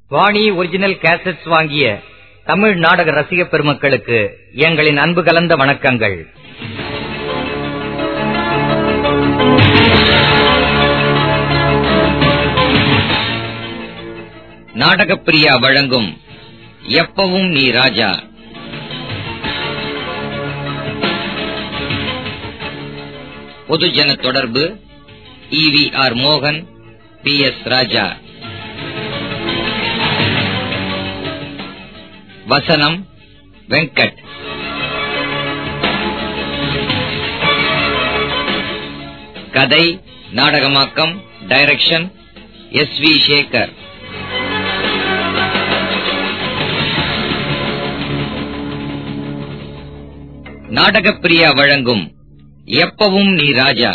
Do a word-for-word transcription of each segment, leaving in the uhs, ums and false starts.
Vani original cassettes வாங்கிய தமிழ் நாடக ரசிக பெருமக்களுக்கு எங்களின் அன்பு கலந்த வணக்கங்கள். நாடகப்பிரியா வழங்கும் எப்பவும் நீ ராஜா. பொதுஜன தொடர்பு இ வி ஆர் மோகன், பி எஸ் ராஜா. வசனம் வெங்கட். கதை நாடகமாக்கம் direction S V Sekhar. Nadagapriya வழங்கும் எப்பவும் நீ ராஜா.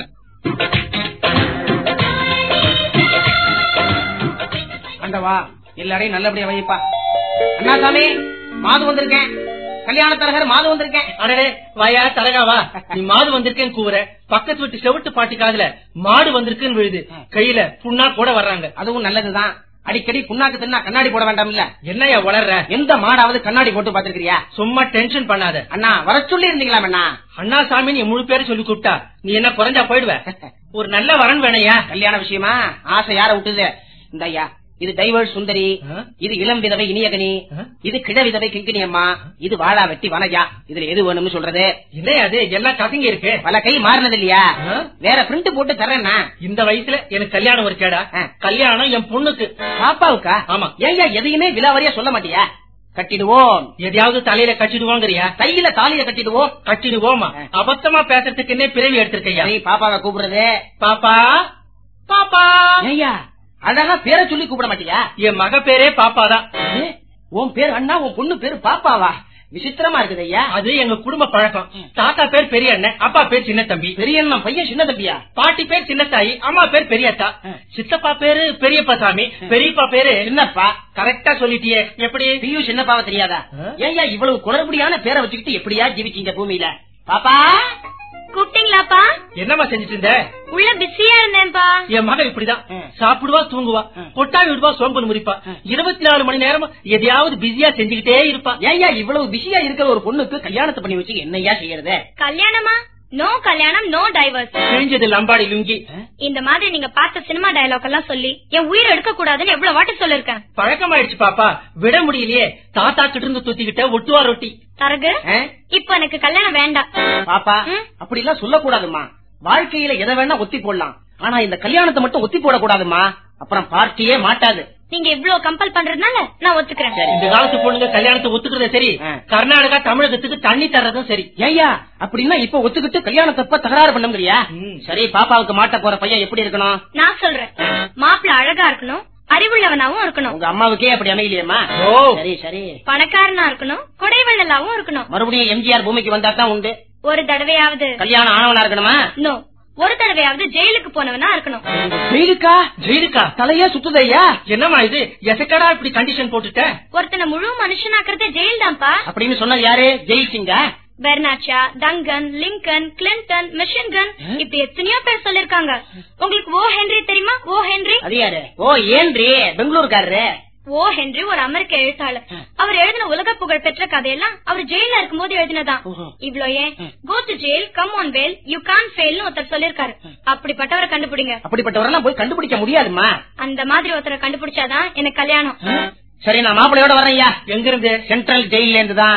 அண்டவா எல்லாரையும் நல்லபடியா வைப்பா. அண்ணா சாமி, மாது வந்திருக்கேன். கல்யாண தரகர் மாது வந்திருக்கேன். அடடே வாயா தரகாவா, நீ மாது வந்திருக்கேன்னு கூற பக்கத்து வீட்டு செவிட்டு பாட்டி காதுல மாடு வந்திருக்குன்னு விழுது. கையில புண்ணா கூட வர்றாங்க. அதுவும் நல்லதுதான். அடிக்கடி புண்ணாக்கு தின்னா கண்ணாடி போட வேண்டாம் இல்ல? என்னையா வளர்ற? எந்த மாடாவது கண்ணாடி போட்டு பாத்துக்கிறியா? சும்மா டென்ஷன் பண்ணாத. அண்ணா வர சொல்லி இருந்தீங்களா? அண்ணா அண்ணா சாமி நீ முழு பேரு சொல்லி கூப்பிட்டா நீ என்ன குறைஞ்சா போயிடுவ? ஒரு நல்ல வரன் வேணையா? கல்யாண விஷயமா ஆசை யார விட்டுது? இந்த ஐயா, இது டைவர்ஸ் சுந்தரி, இது இளம் விதவை இனியகனி, இது கிழ விதவை கிங்கினி அம்மா, இது வாழா வெட்டி வனஜா. இதுல எது வேணும்னு சொல்றது? இல்லையா அது எல்லாம் கசங்கி இருக்கு. பல கை மாறினது இல்லையா? வேற பிரிண்ட் போட்டு தர்றேன்னா. இந்த வயசுல எனக்கு கல்யாணம் ஒரு கேடா? கல்யாணம் என் பொண்ணுக்கு. பாப்பாவுக்கா? ஆமா. ஏயா எதையுமே விலாவரியா சொல்ல மாட்டியா? கட்டிடுவோம். எதையாவது தலையில கட்டிடுவோங்கிறியா? கையில தாலிய கட்டிடுவோம். கட்டிடுவோமா? அபத்தமா பேசுறதுக்குன்னே பிறவி எடுத்திருக்கையா? பாப்பாவை கூப்பிடுறது. பாப்பா பாப்பா. ஐயா அழகா பேரை சொல்லி கூப்பிட மாட்டியா? என் மக பேரே பாப்பாதான். உன் பேர் அண்ணா, உன் பொண்ணு பேரு பாப்பாவா? விசித்திரமா இருக்குது ஐயா. அது எங்க குடும்ப பழக்கம். தாத்தா பேர் பெரிய அண்ணன், அப்பா பேர் சின்ன தம்பி. பெரிய அண்ணன் பையன் சின்ன தம்பியா? பாட்டி பேர் சின்ன தாயி, அம்மா பேர் பெரியத்தா. சித்தப்பா பேரு பெரியப்பா சாமி, பெரியப்பா பேரு சின்னப்பா. கரெக்டா சொல்லிட்டியே. எப்படி பியூ சின்னப்பாவை தெரியாதா? ஏயா இவ்வளவு குளறுபடியான பேரை வச்சுக்கிட்டு எப்படியா ஜீவிச்சீங்க பூமியில? பாப்பா கூப்பிட்டீங்களாப்பா? என்னமா செஞ்சுட்டு இருந்த? உள்ள பிஸியா இருந்தேன்பா. என் மகன் இப்படிதான், சாப்பிடுவா தூங்குவா, கொட்டாவி விடுவா, சோம்பல் முறிப்பா, இருபத்தி நாலு மணி நேரம் எதையாவது பிஸியா செஞ்சுக்கிட்டே இருப்பா. ஏயா இவ்வளவு பிஸியா இருக்கிற ஒரு பொண்ணுக்கு கல்யாணத்தை பண்ணி வச்சு என்னையா செய்யறது? கல்யாணமா? நோ கல்யாணம், நோ டைவர்ஸ். கிழிஞ்சது லம்பாடி லுங்கி. இந்த மாதிரி நீங்க பார்த்த சினிமா டயலாக் எல்லாம் சொல்லி என் உயிர் எடுக்க கூடாதுன்னு எவ்வளவு வாட்டி சொல்லிருக்கேன். பழக்கமாயிடுச்சு பாப்பா, விட முடியலையே. தாத்தா கிட்ட இருந்து தூத்திக்கிட்ட ஒட்டுவா ரொட்டி. தரகு இப்ப எனக்கு கல்யாணம் வேண்டாம். பாப்பா அப்படி எல்லாம் சொல்லக்கூடாதுமா. வாழ்க்கையில எதை வேணா ஒத்தி போடலாம், ஆனா இந்த கல்யாணத்தை மட்டும் ஒத்தி போடக்கூடாதுமா. அப்புறம் பார்ட்டியே மாட்டாது. நீங்க இவ்வளவு கம்பல் பண்றதுனால நான் ஒத்துக்கிறேன். இந்த காலத்து பொண்ணுங்க கல்யாணத்தை ஒத்துக்கிறத சரி, கர்நாடகா தமிழகத்துக்கு தண்ணி தர்றதும் சரி. ஏய்யா அப்படின்னா இப்ப ஒத்துக்கிட்டு கல்யாணத்தப்ப தகராறு பண்ணுங்கிறியா? சரி, பாப்பாவுக்கு மாட்ட போற பையன் எப்படி இருக்கணும்? நான் சொல்றேன், மாப்பிள்ள அழகா இருக்கணும், அறிவுள்ளவனாவும் இருக்கணும். உங்க அம்மாவுக்கே அப்படி அமையலையம்மா? சரி சரி. பணக்காரனா இருக்கணும், கொடைவள்ளலாவும் இருக்கணும். மறுபடியும் எம்ஜிஆர் பூமிக்கு வந்தா தான் உண்டு. ஒரு தடவையாவது கல்யாணம் ஆனவனா இருக்கணுமா? நோ, ஒரு தடவையாவது ஜெயிலுக்கு போனவனா இருக்கணும். ஜெயிலுக்கா? ஜெயிலுக்கா? தலையே சுத்துதையா? என்னமா இது எசக்கடா இப்படி கண்டிஷன் போட்டுட்ட? ஒருத்தனை முழு மனுஷனாக்குறதே ஜெயில் தான்ப்பா. அப்படின்னு சொன்னது யாரு? ஜெயில் சிங்கா? பெர்னாச்சா, டங்கன், லிங்கன், கிளின்டன், மிஷின்கன், இப்படி எத்தனையோ பேர் சொல்லிருக்காங்க. உங்களுக்கு ஓ ஹென்றி தெரியுமா? ஓ ஹென்றி அது யாரு? ஓ ஏன்றி பெங்களூருக்காரரு. ஓ ஹென்றி ஒரு அமெரிக்க எழுத்தாளர். அவர் எழுதின உலக புகழ் பெற்ற கதையெல்லாம் அவர் ஜெயில இருக்கும் போது எழுதினதான். இவ்ளோ ஏன் go to jail come on well you can fail ஒருத்தர் சொல்லிருக்காரு. அப்படிப்பட்டவரை கண்டுபிடிங்க. அப்படிப்பட்டவரெல்லாம் போய் கண்டுபிடிக்க முடியாதுமா. அந்த மாதிரி ஒருத்தரை கண்டுபிடிச்சாதான் எனக்கு கல்யாணம். சரி, நான் மாப்பிள்ளையோட வரேன்யா. எங்க இருந்து? சென்ட்ரல் ஜெயில இருந்து தான்.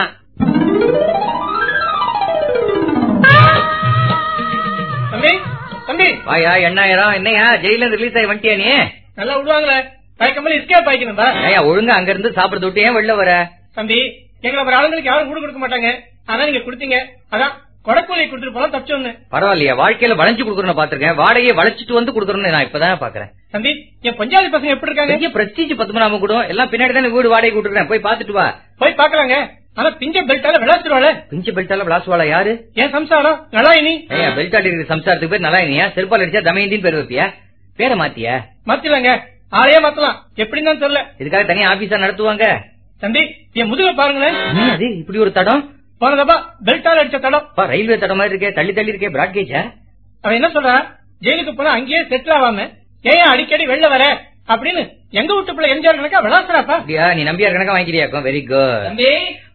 தம்பி தம்பி வாயா எண்ணாயிரம். என்னையா ஜெயில ரிலீஸ் ஆகி வந்துட்டியா? நீ நல்லா விடுவாங்களே, பயக்கமல் இருக்கே பாய்க்கணும்பா. ஐயா ஒழுங்கா அங்க இருந்து சாப்பிடுறது விட்டு ஏன் வெளில வர? தம்பி எங்களை ஒரு ஆளுங்களுக்கு யாரும் கூட கொடுக்க மாட்டாங்க, அதான் நீங்க கொடுத்தீங்க, அதான் கொடக்கூலி கொடுத்துட்டு போலாம் தப்பிச்சோன்னு. பரவாயில்லையா, வாழ்க்கையில வளைஞ்சு கொடுக்கறன்னு பாத்திருக்கேன், வாடகையை வளைச்சிட்டு வந்து கொடுக்கறன்னு நான் இப்பதான் பாக்குறேன். தம்பி என் பஞ்சாயத்து பசங்க எப்படி இருக்காங்க? பிரஸ்டீஜ் பத்மநாபம் கூட எல்லாம் பின்னாடி தானே வீடு வாடகை கொடுக்குறேன், போய் பாத்துட்டு வா. போய் பாக்கலாங்க, ஆனா பிஞ்ச பெல்ட்டால விளாசுவாள. பிஞ்ச பெல்ட்டால விளாசுவாளா? யாரு? ஏன் சம்சாரம் நலாயினி. ஏன் பெல்ட்டாடி இருக்கிற சம்சாரத்துக்கு பேர் நலாயினியா? செருப்பால் அடிச்சா தமயந்தின்னு பேர் வைப்பியா? பேரை மாத்தியா? மாத்திலாங்க, ஆளையே மாத்தலாம், எப்படின்னு தான் தெரியல. இதுக்காக தனியா ஆபீஸா நடத்துவாங்க. தம்பி என் முதுக பாருங்களேன். அது இப்படி ஒரு தடம் போனதப்பா பெல்ட்டால அடிச்ச தடம். ரயில்வே தடம் மாதிரி இருக்கே, தள்ளி தள்ளி இருக்கே, பிராட்கேஜா? அவன் என்ன சொல்றான், ஜெயிலுக்கு போனா அங்கேயே செட்டில் ஆகாம ஏன் அடிக்கடி வெளில வர அப்படின்னு எங்க வீட்டு பிள்ளை எம்ஜிஆர் கணக்கா விளாசுறாப்பா. நீ நம்பியார் கணக்கா வாங்கிக்கிறியாக்கும். Very good. தம்பி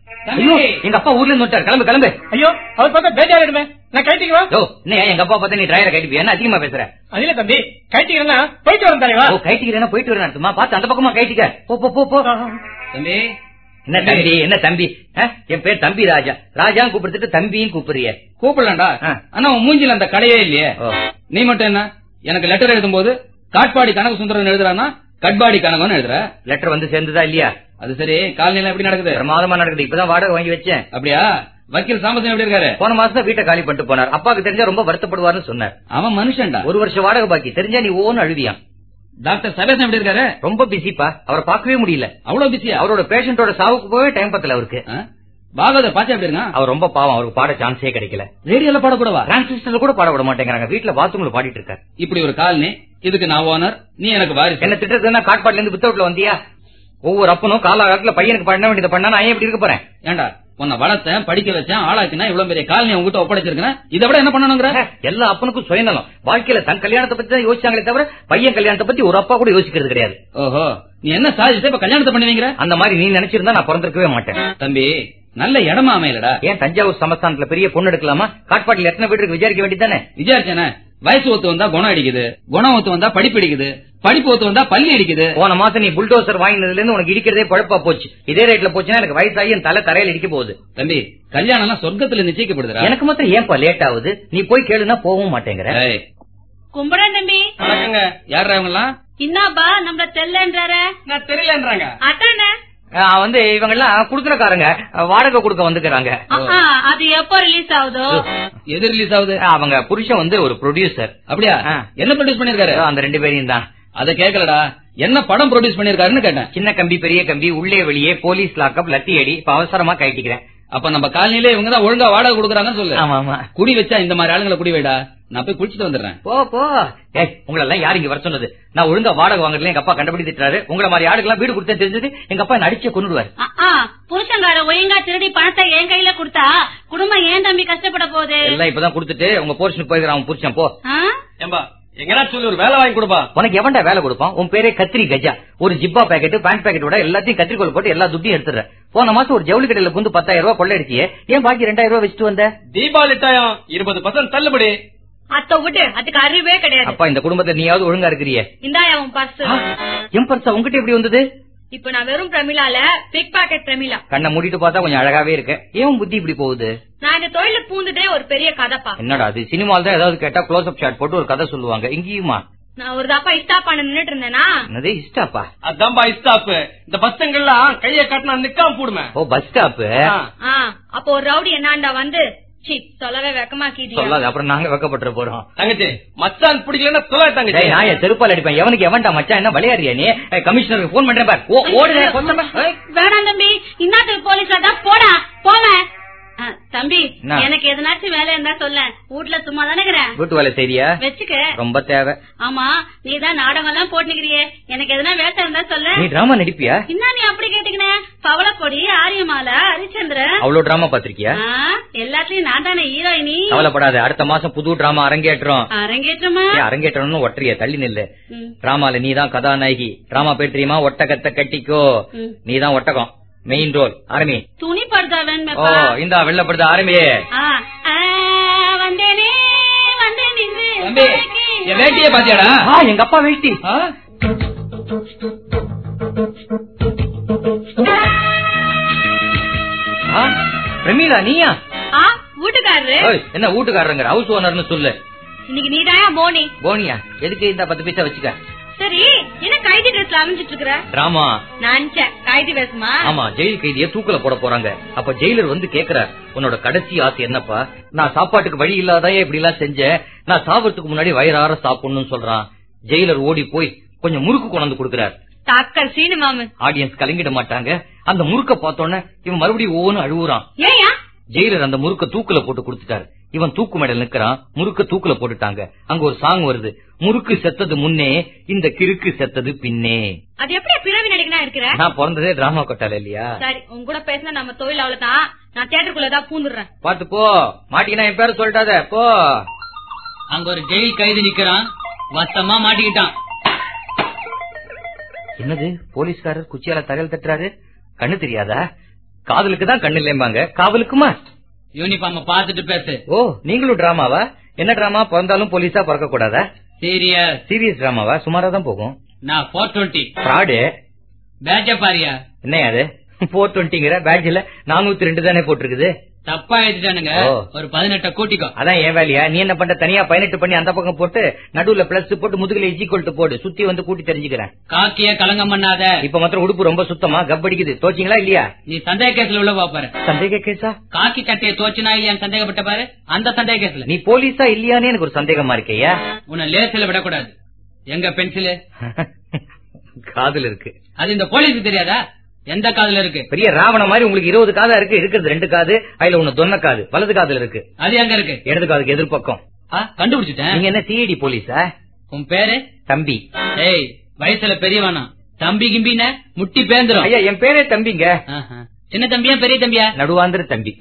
எங்க அப்பா ஊர்ல இருந்து வந்துட்டார். கிளம்பு கிளம்பு. ஐயோ அவர் பார்த்தா பேஜாரிடுமே. நான் கைட்டிக்குவா. எங்க அப்பா பார்த்தா நீ டிரைவரை கைட்டிப்பியா? என்ன அதிகமா பேசுற? அதுல தம்பி கைட்டிக்கிறேன்னா போயிட்டு வரேன் தலைவா. கைட்டிக்கிறேன்னா போயிட்டு வரேன் அர்த்தமா? பார்த்து அந்த பக்கமா கைட்டிக்க. போ போ போ. தம்பி என்ன தம்பி என்ன தம்பி? என் பேர் தம்பி ராஜா. ராஜான்னு கூப்பிடுத்துட்டு தம்பியும் கூப்பிடுறிய? கூப்பிடலாம்டா. ஆனா உன் மூஞ்சில அந்த கடையே இல்லையே. நீ மட்டும் என்ன எனக்கு லெட்டர் எழுதும் போது காட்பாடி கனக சுந்தரன் எழுதுறானா கட்பாடி கனகன்னு எழுதுற? லெட்டர் வந்து சேர்ந்துதா இல்லையா? அது சரி. காலநிலை எப்படி நடக்குது? பிரமாதமா நடக்குது. இப்பதான் வாடகை வாங்கி வச்சேன். அப்படியா? வக்கீல் சாம்பசியம் எப்படி இருக்காரு? போன மாசம் வீட்டை காலி பண்ணிட்டு போனார். அப்பாக்கு தெரிஞ்சா ரொம்ப வருத்தப்படுவார்னு சொன்னார். அவன் மனுஷன்டா. ஒரு வருஷம் வாடகை பாக்கி தெரிஞ்சா நீ ஓன்னு அழுவியான். டாக்டர் சபேசன் எப்படி இருக்காரு? ரொம்ப பிஸிப்பா. அவரை பார்க்கவே முடியல. அவ்வளவு பிஸியா? அவரோட பேஷண்டோட சாவுக்கு போவே டைம் பத்தல அவருக்கு. பாகவதர் பாச்சா எப்படி இருக்கான்? அவர் ரொம்ப பாவம். அவருக்கு பாட சான்ஸே கிடைக்கல. ரேடியோல பாடக்கூடவா? டிரான்சிஸ்டர்ல கூட பாட விட மாட்டேங்கிறாங்க. வீட்டுல பாத்ரூம்ல பாடிட்டு இருக்காரு. இப்படி ஒரு காலனி. இதுக்கு நான் ஓனர், நீ எனக்கு வாரிசு. என்ன திட்டத்துனா காட்பாட்ல இருந்து வித்தவுட்ல வந்தியா? ஒவ்வொரு அப்பனும் காலகாலத்துல பையனுக்கு பண்ண வேண்டியதை பண்ணா நான் ஏன் இப்படி இருக்க போறேன்? ஏண்டா உன்னை வளர்த்தேன், படிக்க வச்சேன், ஆளாக்கினா இவ்வளவு பெரிய காலனி உங்ககிட்ட ஒப்படைச்சிருக்கேன். இதை விட என்ன பண்ணணுங்கிற? எல்லா அப்பனுக்கும் சுயநலம். வாழ்க்கையில தன் கல்யாணத்தை பத்தி தான் யோசிச்சாங்களே தவிர பையன் கல்யாணத்தை பத்தி ஒரு அப்பா கூட யோசிக்கிறது கிடையாது. ஓஹோ, நீ என்ன சாதிச்சு இப்ப கல்யாணத்தை பண்ணுவீங்க? அந்த மாதிரி நீ நினைச்சிருந்தா நான் பிறந்திருக்கவே மாட்டேன். தம்பி நல்ல இடமா அமையலடா. ஏன் தஞ்சாவூர் சமஸ்தானத்துல பெரிய பொண்ணு எடுக்கலாமா? காட்பாட்டில் எத்தனை வீட்டுக்கு விசாரிக்க வேண்டியதானே? விசாரிச்சேன. வயசு ஒத்து வந்தா குணம் அடிக்குது, குணம் ஒத்து வந்தா படிப்பு அடிக்குது, படிப்பு ஒத்து வந்தா பள்ளி அடிக்குது. போன மாசம் நீ புல்டோசர் வாங்கினதுல இருந்து உனக்கு இடிக்கிறதே பழப்பா போச்சு. இதே ரேட்ல போச்சுன்னா எனக்கு வயசாகி என் தலை தரையில இடிக்க போகுது. தம்பி கல்யாணம் எல்லாம் சொர்க்கத்துல நிச்சயிக்கப்படுதுடா. எனக்கு மட்டும் ஏன்பா லேட் ஆகுது? நீ போய் கேளுனா போகவும் மாட்டேங்கிற. கும்பிடேன் தம்பி. வணக்கங்க. யாரா அவங்க எல்லாம்? இன்னாபா நம்மள தெரியலன்றாரு. நான் தெரியலன்றாங்க. அதானே வந்து இவங்க எல்லாம் குடுக்கறக்காரங்க வாடகை கொடுக்க வந்துக்கிறாங்க. அது எப்ப ரிலீஸ் ஆகுதோ? எது ரிலீஸ் ஆகுது? அவங்க புருஷன் வந்து ஒரு ப்ரொடியூசர். அப்படியா? என்ன ப்ரொடியூஸ் பண்ணிருக்காரு? அந்த ரெண்டு பேரையும் தான். அத கேக்கலடா. என்ன படம் ப்ரொடியூஸ் பண்ணிருக்காருன்னு கேட்டேன். சின்ன கம்பி பெரிய கம்பி உள்ளே வெளியே போலீஸ் லாக்அப் லத்தி அடி. இப்ப அவசரமா கைட்டிக்கிறேன். அப்ப நம்ம காலனில இவங்க தான் ஒழுங்கா வாடகை கொடுக்கறாங்கன்னு சொல்லு. ஆமா ஆமா. குடி வச்சா இந்த மாதிரி ஆளுங்களை குடி வைடா. நான் போய் குளிச்சுட்டு வந்துடுறேன். போ போ. உங்களை எல்லாம் யாரு இங்க வர சொன்னது? நான் ஒழுங்கா வாடகை வாங்கல எங்க அப்பா கண்டுபிடி திட்டாரு. உங்களை மாதிரி ஆளுக்கெல்லாம் வீடு கொடுத்தேன் தெரிஞ்சது எங்க அப்பா அடிச்சு கொண்டுடுவாரு. புருஷங்கார ஒழுங்கா திருடி பணத்தை என் கையில கொடுத்தா குடும்பம் ஏன் தம்பி கஷ்டப்பட போகுது? எல்லாம் இப்பதான் கொடுத்துட்டு உங்க போர்ஷனுக்கு போயிருக்கான் புருஷன். போ ஏம்பா எங்கடா சொல்லி ஒரு வேலை வாங்கி கொடுப்பா. உனக்கு எவன்டா வேலை கொடுப்பான்? உன் பேரே கத்திரி கஜா. ஒரு ஜிப்பா பேக்கெட் பேண்ட் பேக்கெட் விட எல்லாத்தையும் கத்திரிக்கோள் போட்டு எல்லா துட்டியும் எடுத்துற. போன மாசம் ஒரு ஜவுளி கடையில புந்து பத்தாயிரம் ரூபாய் கொள்ள அடிச்சியே. ஏன் பாக்கி ரெண்டாயிரம் ரூபாய் வச்சுட்டு வந்த? தீபாவளி டைம் இருபது பர்சன்ட் தள்ளுபடி. அத்த விட்டு அதுக்கு அறிவே கிடையாது. அப்பா இந்த குடும்பத்தை நீயாவது ஒழுங்கா இருக்கிறியே. இந்தாயா உன் பர்ஸ். என் பர்ஸா உங்ககிட்ட எப்படி வந்தது? இப்ப நான் வெறும் பிரமிளால பிக் பாக்கெட் பிரமிளா. கண்ணை மூடிட்டு பார்த்தா கொஞ்சம் அழகாவே இருக்கு. ஏன் புத்தி இப்படி போகுது? நான் இந்த தொழில பூந்துட்டே ஒரு பெரிய கதைப்பா. என்னடா அது? சினிமால தான் ஏதாவது கேட்டா க்ளோஸ் அப் ஷாட் போட்டு ஒரு கதை சொல்லுவாங்க. இங்கேயுமா? நான் ஒரு தாப்பா இஸ்டா பண்ண நின்னுட்டு இருந்தேனா? என்னது இஸ்டாப்பா? அதான்பா இஸ்டாப். இந்த பசங்கள்லாம் கைய காட்டினா நிக்காம போடுமே. ஓ பஸ் ஸ்டாப். அப்போ ஒரு ரவுடி என்னாண்டா வந்து சொல்லவே வெக்கமாக்கிட்டியா? சொல்லாத, அப்புறம் நாங்க வெக்கப்பட்டு போறோம். தங்கச்சி மச்சான் பிடிக்கலன்னா சொல்ல தங்கச்சி. நான் என் செருப்பால் அடிப்பேன். எவனுக்கு எவன்டா மச்சான்? என்ன விளையாடுறியா நீ? கமிஷனருக்கு போன் பண்றேன் பார். ஓடுறேன். வேணாம் தம்பி, இன்னாத்துக்கு போலீஸ்ல தான் போடா போவேன். தம்பி எனக்கு எதனாச்சும் வேலை இருந்தா சொல்ல. வீட்டுல சும்மா தானே வீட்டு வேலை செய்யா வச்சுக்க. ரொம்ப தேவை. ஆமா நீதான் நாடகம் எல்லாம் போட்டுக்கிறியே. எனக்கு எதனா வேலை இருந்தா சொல்ல. நீ டிராமா நடிப்பியா? என்ன நீ அப்படி கேட்டீங்கன்னு? பவளப்பொடி, ஆரியமாலா, ஹரிச்சந்திரன் அவ்வளவு டிராமா பாத்திருக்கியா? எல்லாத்துலயும் நான் தானே ஹீரோயினி. கவலைப்படாத, அடுத்த மாசம் புது டிராமா அரங்கேற்றம். அரங்கேற்றமா? அரங்கேற்றம்னு ஒற்றைய தள்ளி நில்லு. டிராமால நீதான் கதாநாயகி. டிராமா பேர் தெரியுமா? ஒட்டகத்தை கட்டிக்கோ. நீதான் ஒட்டகம். Main role. ஆரம்பி. துணி படுதா வேணுமே. ஓ இந்த வெள்ள படுதா ஆரம்பியே. வந்தேனே வந்தேன். வேட்டிய பாத்தியாடா? எங்க அப்பா வேட்டி. பிரமீளா நீயா? வீட்டுக்காரரு. என்ன வீட்டுக்காரங்க? ஹவுஸ் ஓனர்னு சொல்லு. இன்னைக்கு நீதாயா போனி? போனியா? எதுக்கு இந்த பத்து பைசா வச்சுக்க. சரி என்ன கைதி ட்ரெஸ்ல அலைஞ்சிட்டு இருக்கற? டிராமா. நான் கைதி வேஷமா? ஆமா, ஜெயில் கைதிய தூக்கல போட போறாங்க. அப்ப ஜெயிலர் வந்து கேக்குறார், உன்னோட கடைசி ஆசை என்னப்பா? நான் சாப்பாட்டுக்கு வழி இல்லாதான் இப்படி எல்லாம் செஞ்சேன். நான் சாப்பிடறதுக்கு முன்னாடி வயிறார சாப்பிடணும்னு சொல்றான். ஜெயிலர் ஓடி போய் கொஞ்சம் முறுக்கு கொண்டு கொடுக்கிறார். டாக்டர் சீனு மாமன். ஆடியன்ஸ் கலங்கிட மாட்டாங்க. அந்த முறுக்க பார்த்தோன்னே இவன் மறுபடியும் ஓன்னு அழுவுறான். ஏயா? ஜெயிலர் அந்த முறுக்க தூக்குல போட்டு கொடுத்துட்டாரு. இவன் தூக்கு மேடல் நிக்கிறான். முறுக்க தூக்குல போட்டுட்டாங்க. அங்க ஒரு சாங் வருது, முறுக்கு செத்தது முன்னே இந்த கிறுக்கு செத்தது பின்னே. அது எப்படி பிறவி நடிகனா இருக்கிற? நான் பிறந்ததே டிராமா கொட்டால இல்லையா? சரி உங்க கூட பேசினா நம்ம தொழில் அவ்வளவுதான். நான் தியேட்டருக்குள்ளதான் பூந்துடுறேன். பாத்து போ. மாட்டிக்கினா என் பேர சொல்லிட்டாத போ. அங்க ஒரு ஜெயில் கைது நிக்கிறான். வசமா மாட்டிக்கிட்டான். என்னது போலீஸ்காரர் குச்சியால தகவல் தட்டுறாரு? கண்ணு தெரியாதா? காதலுக்கு தான் கண்ணு இல்லைம்பாங்க, காவலுக்குமா? யூனிஃபார்ம் பாத்துட்டு பேசு. ஓ, நீங்களும் டிராமாவா? என்ன டிராமா? பிறந்தாலும் போலீஸா பிறக்க கூடாதா? சீரியஸ் சீரியஸ் டிராமாவா? சுமாரா தான் போகும். நான் போர் டுவெண்ட்டி ஃப்ராடு. பேட்ஜ பாரியா? என்ன அது போர் டுவெண்ட்டிங்கிற? பேட்ஜ்ல நானூத்தி ரெண்டு தானே போட்டிருக்குது. தப்பா எழுதிட்டானுங்க. ஒரு பதினெட்ட கூட்டிக்கோ. அதான் ஏன் வேலையா? நீ என்ன பண்ற? தனியா பதினெட்டு பண்ணி அந்த பக்கம் போட்டு நடுவுல பிளஸ் போட்டு முதுகுல இஜிக்கொல்ட்டு போடு, சுத்தி வந்து கூட்டி தெரிஞ்சுக்கிறேன். காக்கிய கலங்கம் பண்ணாத. இப்ப மாத்திரம் உடுப்பு ரொம்ப சுத்தமா கப்படிக்குது. தோச்சிங்களா இல்லையா? நீ சந்தேக கேஸ்ல உள்ள பாப்பாரு. சந்தேக கேஸா? காக்கி கட்டைய தோச்சினா இல்லையான்னு சந்தேகப்பட்ட பாரு. அந்த சந்தேக கேஸ்ல நீ போலீஸா இல்லையானே எனக்கு ஒரு சந்தேகமா இருக்கையா? உன்னை லேசில விடக்கூடாது. எங்க பென்சிலு? காதுல இருக்கு. அது இந்த போலீஸுக்கு தெரியாதா? எந்த காதுல இருக்கு? பெரிய ராவண மாதிரி உங்களுக்கு இருபது காதா இருக்கு. இருக்கிறது ரெண்டு காது. அதுல ஒண்ணு தொன்ன காது வலது காதுல இருக்கு. அது எங்க இருக்கு? இடது காதுக்கு எதிர்பக்கம். கண்டுபிடிச்சிட்டேன். நீங்க என்ன சிஐடி போலீஸா? உன் பேரு? தம்பி. ஏய், வயசுல பெரியவனா? தம்பி கிம்பின முட்டி பேந்துரும். ஐயா, என் பேரே தம்பிங்க. சின்ன தம்பியா பெரிய தம்பியா? நடுவாந்திர தம்பி.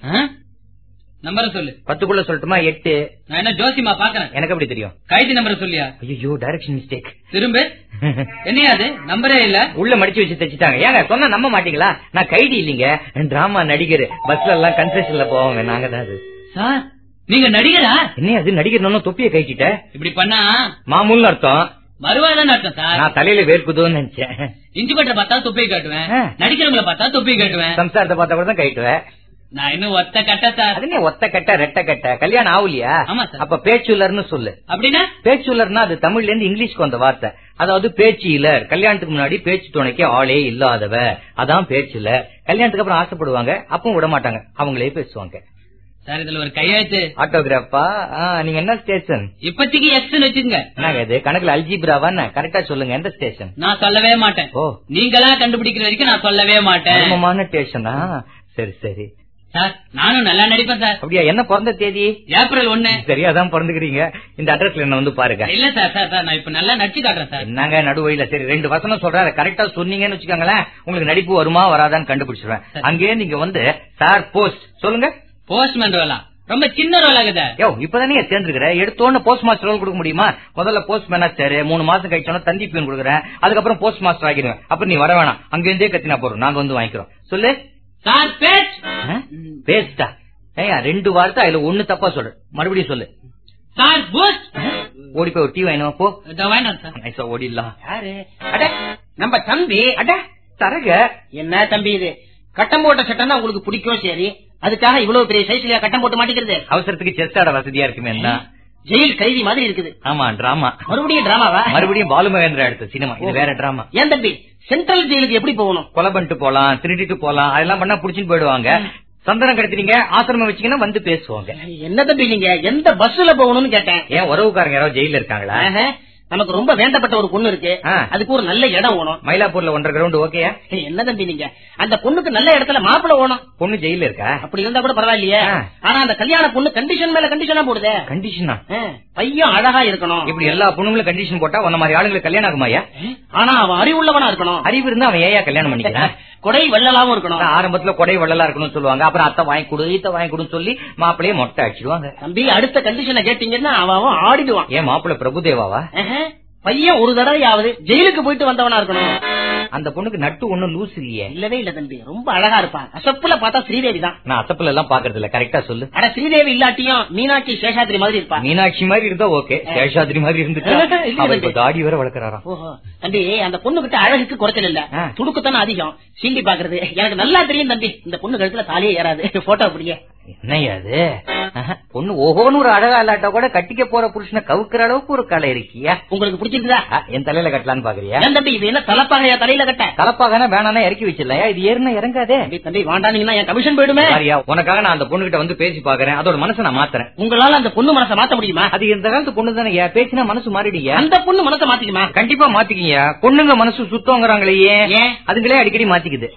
நம்பரை சொல்லு. பத்துக்குள்ள சொல்லட்டுமா? எட்டு. நான் என்ன ஜோசிமா பாக்குறேன்? எனக்கு எப்படி தெரியும்? கைதி நம்பரை சொல்லியா? ஐயோ, டைரக்ஷன் மிஸ்டேக். திரும்ப என்னையா அது? நம்பரே இல்ல. உள்ள மடிச்சு வச்சு தச்சுட்டாங்க. ஏங்க சொன்னா நம்ப மாட்டீங்களா? நான் கைதி இல்லீங்க, டிராமா நடிகர். பஸ்ல எல்லாம் கன்செஷன்ல போவாங்க, நாங்க தான். அது சார், நீங்க நடிகரா? என்ன அது நடிகர் தொப்பிய கைச்சிட்ட? இப்படி பண்ணா மாமூல்னு அர்த்தம். மறுவாதான் அர்த்தம் சார். நான் தலையில வேர்க்குதோன்னு நினைச்சேன். இஞ்சி பட்டை பார்த்தா தொப்பியை காட்டுவேன், நடிக்கிறவங்களை பார்த்தா தொப்பியை காட்டுவேன், சம்சாரத்தை பார்த்தா கூட தான் கைட்டுவேன். நான் இன்னும் ஒத்த கட்ட சார். அதுனே ஒத்த கட்ட ரெட்ட கட்ட. கல்யாணம் ஆகலையா? ஆமா சார். அப்ப பேச்சுலர்னு சொல்லு. அப்படின்னா பேச்சுலர்னா அது தமிழ்ல இருந்து இங்கிலீஷ்க்கு வந்த வார்த்தை. அதாவது பேச்சு இலர். கல்யாணத்துக்கு முன்னாடி பேச்சு துணைக்கு ஆளே இல்லாதவ, அதான் பேச்சுல. கல்யாணத்துக்கு அப்புறம் ஆசைப்படுவாங்க, அப்பவும் விட மாட்டாங்க, அவங்களே பேசுவாங்க. சார், இதுல ஒரு கையெழுத்து. ஆட்டோகிராஃபா? நீங்க என்ன ஸ்டேஷன்? இப்பத்திக்கு எக்ஸ் வச்சுங்க. என்னங்க இது கணக்குல அல்ஜிப்ராவா? கரெக்டா சொல்லுங்க, எந்த ஸ்டேஷன்? நான் சொல்லவே மாட்டேன். ஓ, நீங்களா கண்டுபிடிக்கிற வரைக்கும் நான் சொல்லவே மாட்டேன். ஸ்டேஷனா? சரி சரி சார், நானும் நல்லா நடிப்பேன் சார். அப்படியா? என்ன பிறந்த தேதி? ஏப்ரல் ஒன்னு. சரியாதான் பிறந்துக்கிறீங்க. இந்த அட்ரஸ்ல என்ன வந்து பாருங்க. இல்ல சார், சார் சார் நான் இப்ப நல்லா நடிச்சு காட்டுறேன் சார். என்னங்க நடுவழியில? சரி, ரெண்டு வசனம் சொல்றாரு, கரெக்டா சொன்னீங்கன்னு வச்சுக்கோங்களேன், உங்களுக்கு நடிப்பு வருமா வராதான்னு கண்டுபிடிச்சிருவேன். அங்கேயே நீங்க வந்து சார் போஸ்ட் சொல்லுங்க. போஸ்ட்மேன் ரோலா? ரொம்ப சின்ன ரோல் ஆகுது. யோ, இப்பதானே சேர்ந்துருக்கிற, எடுத்தோன்னு போஸ்ட் மாஸ்டர் ரோல் கொடுக்க முடியுமா? முதல்ல போஸ்ட் மேனேஜர், மூணு மாசம் கழிச்சோன்னா தந்தி பியூன் கொடுக்குறேன், அதுக்கப்புறம் போஸ்ட் மாஸ்டர் ஆகிடுவேன். அப்புறம் நீ வர வேணாம், அங்கிருந்தே கத்தினா போறோம், நாங்க வந்து வாங்கிக்கிறோம். சொல்லு சார். பேஸ்ட் பேஸ்டா? ஏயா, ரெண்டு வார்த்தை அதுல ஒண்ணு தப்பா சொல்லு, மறுபடியும் சொல்லு. Sir post. ஓடி போய் ஒரு டீ வாங்கினா போ. வேண்டாம். ஓடிடலாம். யாரு? அட, நம்ம தம்பி. அட தரக. என்ன தம்பி இது? கட்டம் போட்ட சட்டம் தான் உங்களுக்கு பிடிக்கும், சரி. அதுக்காக இவ்வளவு பெரிய சைஸ்லயா கட்டம் போட்டு மாட்டிக்கிறது? அவசரத்துக்கு செஸ் ஆட வசதியா இருக்குமே. ஜெயில் கைதி மாதிரி இருக்குது. ஆமா, டிராமா. மறுபடியும் டிராமாவா? மறுபடியும் பாலுமகேந்திரா எடுத்த சினிமா, இது வேற டிராமா. ஏன் தம்பி, சென்ட்ரல் ஜெயிலுக்கு எப்படி போகணும்? கொலை பண்ணிட்டு போலாம், திருடிட்டு போலாம், அதெல்லாம் பண்ணா புடிச்சுட்டு போயிடுவாங்க. சந்தனம் கடத்தினீங்க, ஆசிரமம் வச்சீங்கன்னா வந்து பேசுவாங்க. என்ன தம்பி நீங்க எந்த பஸ்ல போகணும்னு கேட்டேன். ஏன் உறவுக்காரங்க யாராவது ஜெயில இருக்காங்களா? நமக்கு ரொம்ப வேண்டப்பட்ட ஒரு பொண்ணு இருக்கு, அதுக்கு ஒரு நல்ல இடம் வேணும். மயிலாப்பூர்ல ஒன்றரை கிரவுண்ட் ஓகேயா? என்ன தம்பி நீங்க, அந்த பொண்ணுக்கு நல்ல இடத்துல மாப்பிள்ள வேணும். பொண்ணு ஜெயில இருக்கா? அப்படி இருந்தா கூட பரவாயில்லையே. ஆனா அந்த கல்யாண பொண்ணு கண்டிஷன் மேல கண்டிஷனா போடுதே. கண்டிஷனா? பையன் அழகா இருக்கணும். இப்படி எல்லா பொண்ணுங்களும் கண்டிஷன் போட்டா உன்ன மாதிரி ஆளுங்களுக்கு கல்யாணம் ஆகுமாயா? ஆனா அவன் அறிவு உள்ளவனா இருக்கணும். அறிவு இருந்தா அவன் ஏயா கல்யாணம் பண்ணிக்கிறான்? கொடை வள்ளலாவும் இருக்கணும். ஆரம்பத்துல கொடை வள்ளலா இருக்கணும்னு சொல்லுவாங்க, அப்புறம் அத்தை வாங்கி கொடு இத்த வாங்கி கொடுன்னு சொல்லி மாப்பிளைய மொட்டை அடிச்சிடுவாங்க. தம்பி, அடுத்த கண்டிஷனை கேட்டீங்கன்னா அவன் ஆடிடுவான். ஏன் மாப்பிள்ள பிரபுதேவாவா? பையன் ஒரு தடவையாவது ஜெயிலுக்கு போயிட்டு வந்தவனா இருக்கணும். அந்த பொண்ணுக்கு நட்டு ஒண்ணும் லூஸ் இல்லையே? இல்லவே இல்ல தம்பி, ரொம்ப அழகா இருப்பான். அசப்புல பார்த்தா ஸ்ரீதேவி தான். நான் அசப்புல எல்லாம் பாக்குறது இல்ல, கரெக்டா சொல்லு. அட, ஸ்ரீதேவி இல்லாட்டியும் மீனாட்சி சேஷாத்ரி மாதிரி இருப்பா. மீனாட்சி மாதிரி இருந்தா ஓகே, சேஷாத்ரி மாதிரி இருந்துட்டு தாடி வர வளர்க்கறாராம். ஓஹோ தம்பி, அந்த பொண்ணு கிட்ட அழகுக்கு குறைச்சல் இல்ல, துடுக்குத்தானே அதிகம். சீண்டி பாக்குறது எனக்கு நல்லா தெரியும் தம்பி. இந்த பொண்ணு கழுத்துல தாலியே ஏறாது. போட்டோ அப்படியே. என்னையாது பொண்ணு ஓஹோன்னு ஒரு அழகா இல்லாட்டா கூட கட்டிக்க போற புருஷனை கவுக்குற அளவுக்கு ஒரு கலை இருக்கியா? உங்களுக்கு பிடிச்சிருக்குதா? என் தலையில கட்டலான்னு பாக்குறியா? தம்பி, இது என்ன தலப்பாகையா தலையில கட்ட? தலப்பாகனா வேணானா இறக்கி வச்சிடலையா? இது ஏறுனா இறங்காதே. தம்பி வேண்டானீங்கன்னா என் கமிஷன் போயிடுமே. உனக்காக நான் அந்த பொண்ணு கிட்ட வந்து பேசி பாக்குறேன், அதோட மனசை நான் மாத்துறேன். உங்களால அந்த பொண்ணு மனசை மாத்த முடியுமா? அது இந்த காலத்து பொண்ணு தானே, பேசினா மனசு மாறிடுங்க. அந்த பொண்ணு மனசை மாத்திக்குமா? கண்டிப்பா மாத்திக்கிங்க. பொண்ணுங்க மனசு சுத்தங்கிறாங்களே, ஏன் அதுங்களே அடிக்கடி மாத்திக்குது.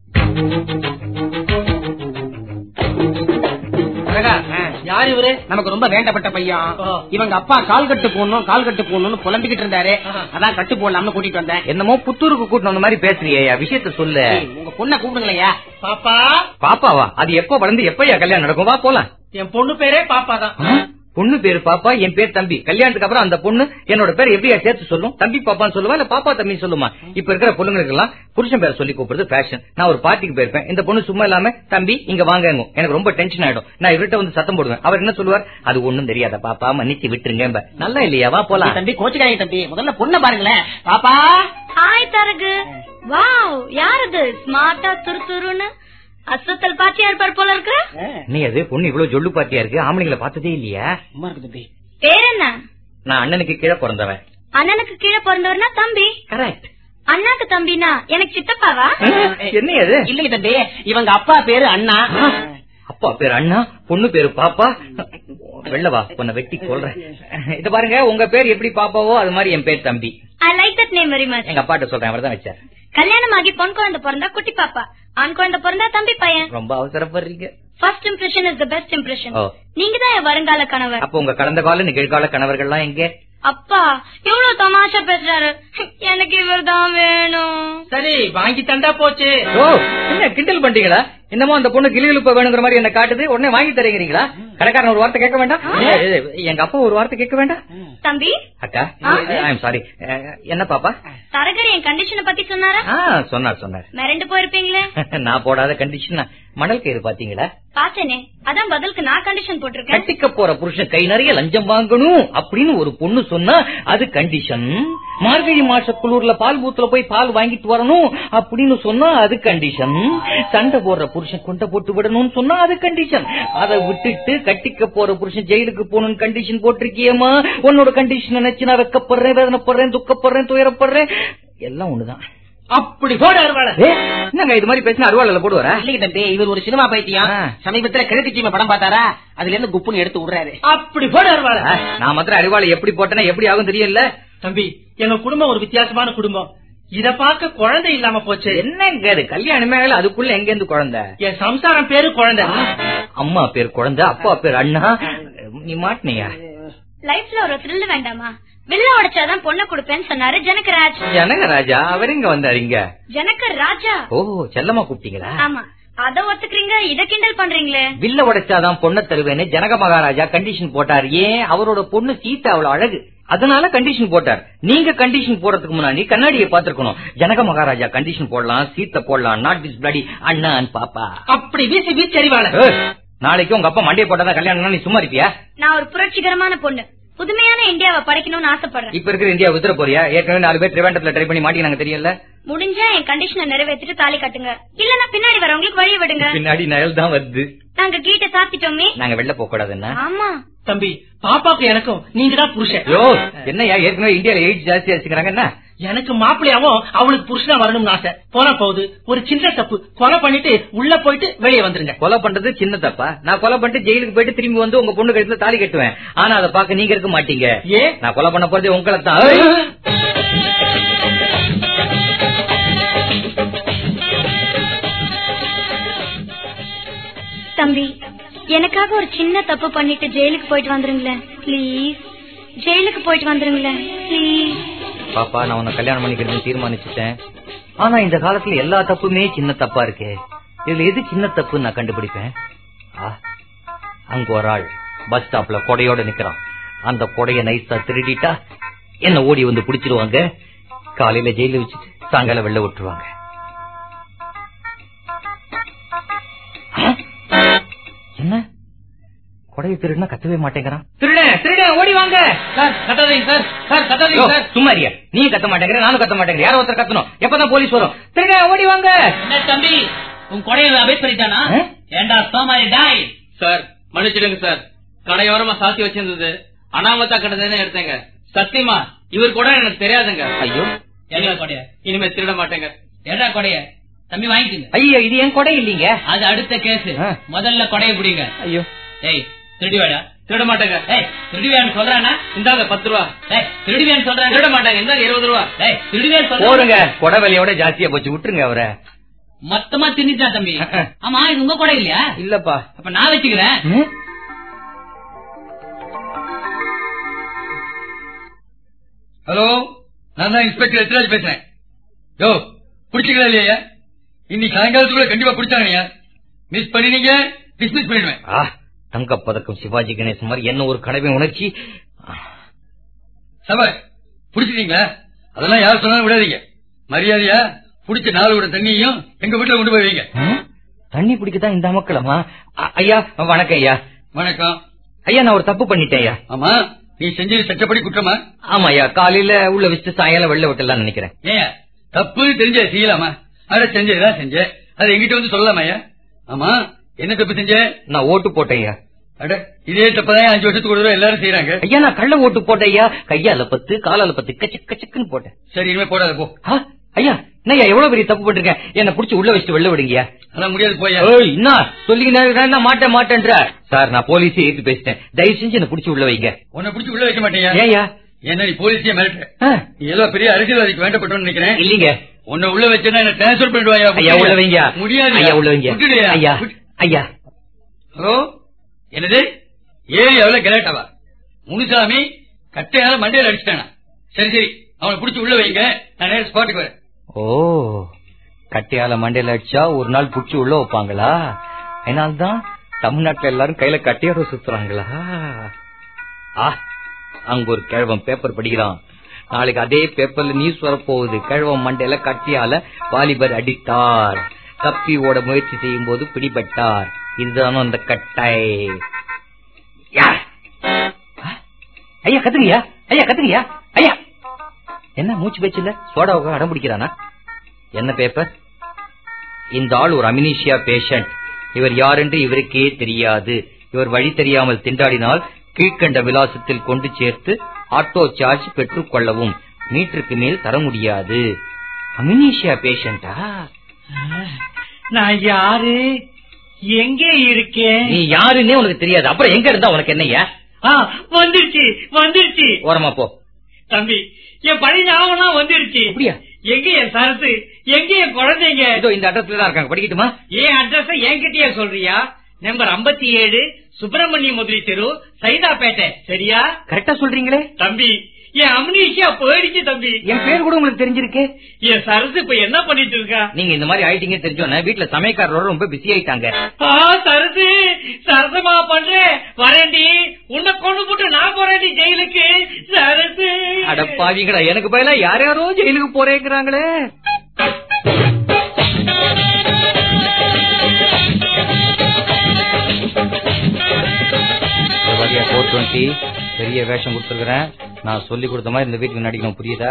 யாரு இவரு? நமக்கு ரொம்ப வேண்டப்பட்ட பையன். இவங்க அப்பா கால் கட்டு போடணும் கால் கட்டு போடணும்னு புலம்பிக்கிட்டு இருந்தாரு, அதான் கட்டு போடலாம்னு கூட்டிட்டு வந்தேன். என்னமோ புத்தூருக்கு கூட்டிட்டு வந்த மாதிரி பேசுறியா? விஷயத்த சொல்லு. உங்க பொண்ணை கூப்பிடுங்களையா? பாப்பா. பாப்பாவா? அது எப்போ வளர்ந்து எப்பயா கல்யாணம் நடக்கும்? வா போலாம். என் பொண்ணு பேரே பாப்பா தான். பொண்ணு பேரு பாப்பா, என் பேர் தம்பி. கல்யாணத்துக்கு அப்புறம் அந்த பொண்ணு என்னோட பேர் எப்படியா சேர்த்து சொல்லும்? தம்பி பாப்பான்னு சொல்லுவா இல்ல பாப்பா தம்பி சொல்லுமா? இப்ப இருக்கிற பொண்ணுங்களுக்கு எல்லாம் புருஷன் பேரை சொல்லி கூப்பிடுறது ஃபேஷன். நான் ஒரு பார்ட்டிக்கு போயிருப்பேன், இந்த பொண்ணு சும்மா இல்லாம தம்பி இங்க வாங்க, எனக்கு ரொம்ப டென்ஷன் ஆயிடும். நான் இவர்கிட்ட வந்து சத்தம் போடுவேன். அவர் என்ன சொல்லுவார்? அது ஒண்ணும் தெரியாத பாப்பா, மன்னிச்சு விட்டுருங்க. நல்லா இல்லையா? வா போலாம். தம்பி கோச்சுக்காதீங்க தம்பி, முதல்ல பொண்ணை பாருங்களேன். பாப்பா ஹாய் தரகு. வாவ், யார் இது ஸ்மார்ட்டா துரு துருன்னு அசத்தல் பாத்தியா இருப்பார் போல இருக்கு. நீ அது பொண்ணு இவ்வளவு ஜொல்லு பாத்தியா இருக்கு, ஆம்பளைங்களை பார்த்ததே இல்லையா? சும்மா இருக்கு தம்பி. பேர் என்ன? நான் அண்ணனுக்கு கீழே பிறந்தவன். அண்ணனுக்கு கீழே பிறந்தவர்னா தம்பி. கரெக்ட். அண்ணாக்கு தம்பினா எனக்கு சித்தப்பாவா? என்ன அது? இல்லைங்க தம்பி, இவங்க அப்பா பேரு அண்ணா. அப்பா பேரு அண்ணா, பொண்ணு பேரு பாப்பா. வெள்ளவா உன்னை வெட்டி சொல்றேன். இத பாருங்க, உங்க பேர் எப்படி பாப்பாவோ அது மாதிரி என் பேர் தம்பி. I like that name very much. எங்க அப்பாட்ட சொல்றேன், அவர் தான் வச்சார். கல்யாணம் ஆகி பொன் குழந்தை பிறந்தா குட்டி பாப்பா, ஆண் குழந்தை பிறந்தா தம்பி பையன். ரொம்ப அவசரப்படுறீங்க. First impression is the best impression. ஓ. நீங்க தான் என் வருங்கால கணவர். அப்ப உங்க கடந்த கால நிகழ்கால கணவர்கள்லாம் எங்க? அப்பா எவ்வளவு தமாஷா பேசுறாரு. எனக்கு இவர் தான் வேணும். சரி வாங்கி தந்தா போச்சு. ஓ, என்ன கிண்டல் பண்றீங்களா? என்னமோ அந்த பொண்ணு கிளிகளுப்ப வேணுங்கிற மாதிரி என்ன காட்டுது, உடனே வாங்கி தரீங்களா? கடைக்காரன் ஒரு வார்த்தை கேட்க வேண்டாம்? எங்க அப்பா ஒரு வார்த்தை கேட்க வேண்டாம்? தம்பி அக்கா ஐ எம் சாரி. என்ன பாப்பா? தரகர் என் கண்டிஷனை பத்தி சொன்னாரா? சொன்னார் சொன்னார். மிரண்டு போயிருப்பீங்களே. நான் போடாத கண்டிஷன் மணல் கயிறு பாத்தீங்களா? பாத்தேனே, அதான் பதிலுக்கு நான் கண்டிஷன் போட்டிருக்கேன். கட்டிக்க போற புருஷன் கை நிறைய லஞ்சம் வாங்கணும் அப்படின்னு ஒரு பொண்ணு சொன்னா அது கண்டிஷன். மார்கழி மாச குளூர்ல பால் பூத்துல போய் பால் வாங்கிட்டு வரணும் அப்படின்னு சொன்னா அது கண்டிஷன். சண்டை போடுற புருஷன் கொண்ட போட்டு விடணும்னு சொன்னா அது கண்டிஷன். அதை விட்டுட்டு கட்டிக்க போற புருஷன் ஜெயிலுக்கு போகணும்னு கண்டிஷன் போட்டிருக்கியமா? உன்னோட கண்டிஷன் நினைச்சு நான் வெக்கப்படுறேன், வேதனைப்படுறேன், துக்கப்படுறேன், துயரப்படுறேன், எல்லாம் ஒண்ணுதான். அப்படி போட அருவாளை. என்னங்க இது மாதிரி பேசினா அருவாள் போடுவாரா? இல்லைங்க தம்பி, இவர் ஒரு சினிமா பைத்தியம். சமீபத்துல கிழக்கு சீமை படம் பார்த்தாரா, அதுல இருந்து குப்புன்னு எடுத்து விடுறாரு. அப்படி போட அருவாளை. நான் மாத்திரம் அருவாளை எப்படி போட்டேன்னா எப்படி ஆகும் தெரியல. தம்பி எங்க குடும்பம் ஒரு வித்தியாசமான குடும்பம். இத பாக்க குழந்தை இல்லாம போச்சு. என்னங்க கல்யாணமே அதுக்குள்ள எங்க இருந்து குழந்தை? என் சம்சாரம் பேரு குழந்தை. அம்மா பேர் குழந்தை, அப்பா பேர் அண்ணா. நீ மாட்டினியா? லைஃப்ல ஒரு த்ரில் வேண்டாமா? வில்ல உடைச்சாதான் பொண்ணை கொடுப்பேன்னு சொன்னாரு ஜனகராஜ். ஜனகராஜா? அவர் எங்க வந்தாருங்க? ஜனகர் ராஜா. ஓ, செல்லமா கூப்பிட்டீங்களா? ஆமா, அத ஒத்துக்கிறீங்க, இத கிண்டல் பண்றீங்களே. வில்ல உடைச்சாதான் பொண்ணை தருவேன்னு ஜனக மகாராஜா கண்டிஷன் போட்டார். ஏன்? அவரோட பொண்ணு சீதா அவ்வளவு அழகு, அதனால கண்டிஷன் போட்டார். நீங்க கண்டிஷன் போறதுக்கு முன்னாடி கண்ணாடியை பாத்துருக்கணும். ஜனக மகாராஜா கண்டிஷன் போடலாம், சீத்தை போடலாம், நாட் திஸ் பிளடி அண்ணா அண்ட் பாப்பா. அப்படி வீசி வீசி அறிவாள. நாளைக்கு உங்க அப்பா மண்டையை போட்டதான் கல்யாணம், நீ சும்மா இருப்பியா? நான் ஒரு புரட்சிகரமான பொண்ணு, புதுமையான இந்தியாவை படைக்கணும்னு ஆசைப்படுறேன். இப்ப இருக்கிற இந்தியா வித்துற போறியா? ஏற்கனவே நாலு பேர் ட்ரிவாண்டத்துல ட்ரை பண்ணி மாட்டினாங்க தெரியல. முடிஞ்சா என் கண்டிஷனை நிறைவேற்றிட்டு தாலி கட்டுங்க, இல்லன்னா பின்னாடி வரவங்களுக்கு வழிய விடுங்க. பின்னாடி நயல் தான் வருது. நாங்க கீட்ட சாத்திட்டோமே. நாங்க வெளில போக கூடாதுன்னா? ஆமா தம்பி, பாப்பாக்கு எனக்கும் நீங்க தான் புருஷன். யோ என்னையா, ஏற்கனவே இந்தியால எய்ட்ஸ் ஜாஸ்தியா வச்சுக்கிறாங்க. என்ன எனக்கு மாப்பிள்ளையாவும் அவளுக்கு புருஷனா வரணும்னு ஆசை. போன போகுது ஒரு சின்ன தப்பு, கொலை பண்ணிட்டு உள்ள போயிட்டு வெளியே வந்துருங்க. கொலை பண்றது சின்ன தப்பா? நான் கொலை பண்ணிட்டு ஜெயிலுக்கு போயிட்டு திரும்பி வந்து உங்க பொண்ணு கழுத்துல தாலி கட்டுவேன். ஆனா அதை பாக்க நீங்க இருக்க மாட்டீங்க. ஏன்? நான் கொலை பண்ண போறதே உங்களை தான். தம்பி, எனக்காக ஒரு சின்ன தப்பு பண்ணிட்டு ஜெயிலுக்கு போயிட்டு வந்துருங்களேன் பிளீஸ். ஜெயிலுக்கு போயிட்டு வந்துருங்களேன் பிளீஸ். பாப்பா, நான் உன்னை கல்யாணம் பண்ணிக்கிறேன்னு தீர்மானிச்சுட்டேன். ஆனா இந்த காலத்துல எல்லா தப்புமே சின்ன தப்பா இருக்கு. இதுல எது சின்ன தப்புன்னு நான் கண்டுபிடிப்பேன். அங்க ஒரு ஆள் பஸ் ஸ்டாப்ல கொடையோட நிக்கிறான். அந்த கொடைய நைஸா திருடிட்டா என்ன ஓடி வந்து பிடிச்சிருவாங்க. காலையில ஜெயில வச்சுட்டு சாயங்காலம் வெளில விட்டுருவாங்க. என்ன கொடையை திருடுனா கத்தவே மாட்டேங்கிறான். திருட திருட ஓடி வாங்க சார், கத்தாதீங்க சார். சார் கத்தாதீங்க சார். சும்மாரியா, நீ கத்த மாட்டேங்கிற, நானும் கத்த மாட்டேங்கிற. யாரோ ஒருத்தர் கத்தணும். எப்பதான் போலீஸ் வரும்? திருட ஓடி வாங்க. என்ன தம்பி, உன் கொடையை அபேட் பண்ணிட்டானா? ஏண்டா சோமாரி டாய். சார் மன்னிச்சிடுங்க சார், கடையோரமா சாத்தி வச்சிருந்தது அனாமத்தா கிடந்ததுன்னு எடுத்தேங்க. சத்தியமா இவர் கூட எனக்கு தெரியாதுங்க. ஐயோ, என்ன கொடைய? இனிமே திருட மாட்டேங்க. ஏண்டா கொடைய? தம்பி வாங்கிக்கங்க. ஐயோ, இது என் கொடை இல்லீங்க. அது அடுத்த கேஸ். முதல்ல கொடைய பிடிங்க. ஐயோ, ஏய் திருடிவாடா. திருட மாட்டேங்க. ஏய் திருடிவேன்னு சொல்றானா? இந்தாங்க பத்து ரூபா. ஏய் திருடிவேன்னு சொல்றாங்க. திருட மாட்டாங்க. இந்தாங்க இருபது ரூபா. ஏய் திருடிவேன்னு சொல்றாங்க. போடுங்க, கொடை விலையோட ஜாஸ்தியா போச்சு, விட்டுருங்க அவரை. மொத்தமா தின்னுட்டான் தம்பி. ஆமா, இது உங்க கொடை இல்லையா? இல்லப்பா. அப்ப நான் வச்சுக்கிறேன். ஹலோ, நான் தான் இன்ஸ்பெக்டர் எத்ராஜ் பேசுறேன். யோ புடிச்சுக்கலாம் இல்லையா? இன்னைக்கு சாயங்காலத்துக்குள்ள கண்டிப்பா புடிச்சாங்க. மிஸ் பண்ணினீங்க, டிஸ்மிஸ் பண்ணிடுவேன். தங்கப்பதக்கம் சிவாஜி கணேசன் மாதிரி என்ன ஒரு கடமை உணர்ச்சி. சபாஷ், புடிச்சிட்டீங்களா? அதெல்லாம் யார் சொன்னாலும் விடாதீங்க. மரியாதையா புடிச்ச நாலு விட தண்ணியும் எங்க வீட்டுல கொண்டு போய் வைங்க. தண்ணி குடிக்கதான் இந்த மக்களமா? ஐயா வணக்கம். ஐயா வணக்கம். ஐயா நான் ஒரு தப்பு பண்ணிட்டேன் ஐயா. ஆமா, நீ செஞ்சது சட்டப்படி குற்றமா? ஆமா ஐயா, காலையில உள்ள வச்சுட்டு சாயங்காலம் வெளில விட்டுலாம் நினைக்கிறேன். ஏன் தப்பு தெரிஞ்ச செய்யலாமா? அட செஞ்சதுதான் செஞ்ச, அது எங்கிட்ட வந்து சொல்லலாமா? ஐயா ஆமா, என்ன தப்பு செஞ்ச? நான் ஓட்டு போட்டேன் ஐயா. அட இதே தப்பதான் அஞ்சு வருஷத்துக்கு ஒரு தடவை எல்லாரும் செய்யறாங்க. ஐயா நான் கள்ள ஓட்டு போட்டேன் ஐயா. கையால பத்து காலால பத்து கச்சு கச்சுக்குன்னு போட்டேன். சரி இனிமே போடாத போ. ஐயா என்ன எவ்வளவு பெரிய தப்பு பண்ணிருக்கேன், என்ன புடிச்சு உள்ள வச்சுட்டு வெளில விடுங்க. அதான் முடியாது போய். என்ன சொல்லிங்க? மாட்டேன் மாட்டேன்ற சார், நான் போலீஸே ஏத்து பேசிட்டேன். தயவு செஞ்சு என்ன புடிச்சு உள்ள வைங்க. உன்னை புடிச்சு உள்ள வைக்க மாட்டேங்க. ஏயா என்ன நீ போலீஸே மிரட்டுற? நீ எல்லாம் பெரிய அரசியல்வாதிக்கு வேண்டப்பட்டோன்னு நினைக்கிறேன். இல்லீங்க, உன்னை உள்ள வச்சா என்ன டிரான்ஸ்பர் பண்ணிடுவாயா? ஐயா உள்ள வைங்க. முடியாது. ஐயா உள்ள வைங்க. ஐயா ஐயா ஹலோ, என்னது ஏறி எவ்வளவு கலாட்டாவா? முனுசாமி கட்டையால மண்டையில அடிச்சுட்டானா? சரி சரி, அவனை புடிச்சு உள்ள வைங்க, நான் நேரம் ஸ்பாட்டுக்கு வரேன். ஓ, கட்டையால மண்டையில அடிச்சா ஒரு நாள் புடிச்சு உள்ள வைப்பாங்களா? அதனால்தான் தமிழ்நாட்டுல எல்லாரும் கையில கட்டையோட சுத்துறாங்களா? ஆ, அங்க ஒரு கிழவன் பேப்பர் படிக்கிறான். நாளைக்கு அதே பேப்பர்ல நியூஸ் வரப்போகுது. கிழவன் மண்டையில கட்டையால வாலிபர் அடித்தார், தப்பி ஓட முயற்சி செய்யும் போது பிடிபட்டார். இதுதான் அந்த கட்டை. ஐயா கத்துங்கய்யா, ஐயா கத்துங்கய்யா. ஐயா என்ன மூச்சு பேச்சு இல்ல? சோடாவுக்கு அடம் பிடிக்கிறானா? என்ன பேப்பர்? இந்த ஆள் ஒரு அமினீஷியா பேஷண்ட். இவர் யாரென்று இவருக்கே தெரியாது. இவர் வழி தெரியாமல் திண்டாடினால் கீழ்கண்ட விலாசத்தில் கொண்டு சேர்த்து ஆட்டோ சார்ஜ் பெற்றுக் கொள்ளவும். மீட்டருக்கு மேல் தர முடியாது. அமினீஷியா பேஷண்டா? நான் யாரு, எங்கே இருக்கேன்? நீ யாருன்னே உனக்கு தெரியாது, அப்புறம் எங்க இருந்தா உனக்கு என்னையா? வந்துருச்சு வந்துருச்சு. ஓரமா போ தம்பி, என் பழைய ஞாபகம் வந்துருச்சு. அப்படியா? எங்க என் சரசு, எங்க என் குழந்தைங்க? இதோ இந்த அட்ரஸ்ல தான் இருக்காங்க. படிக்கட்டுமா? ஏன் அட்ரஸ் என்கிட்டயே சொல்றியா? நம்பர் ஐம்பத்தி ஏழு சுப்பிரமணிய முதலி தெரு, சைதாப்பேட்டை. சரியா? கரெக்டா சொல்றீங்களே தம்பி. என் அம்னீஷியா போயிடுச்சு தம்பி. என் பேர் கூட உங்களுக்கு தெரிஞ்சிருக்கு. என் சரசு இப்ப என்ன பண்ணிட்டு இருக்கா? நீங்க இந்த மாதிரி ஆயிட்டீங்க தெரிஞ்சோன்னா வீட்டுல சமயக்காரரோட ரொம்ப பிஸி ஆயிட்டாங்க. சரசு சரசமா பண்றேன், வரேன்டி. உன்னை கொண்டு போட்டு நான் போறேன்டி ஜெயிலுக்கு. சரசு அடப்பாவீங்களா, எனக்கு பதிலா யார் யாரோ ஜெயிலுக்கு போறேங்கிறாங்களே. பெரிய வேஷம் கொடுத்துருக்கேன். நான் சொல்லி கொடுத்த மாதிரி இந்த வீட்டுக்கு நடிக்கணும், புரியுதா?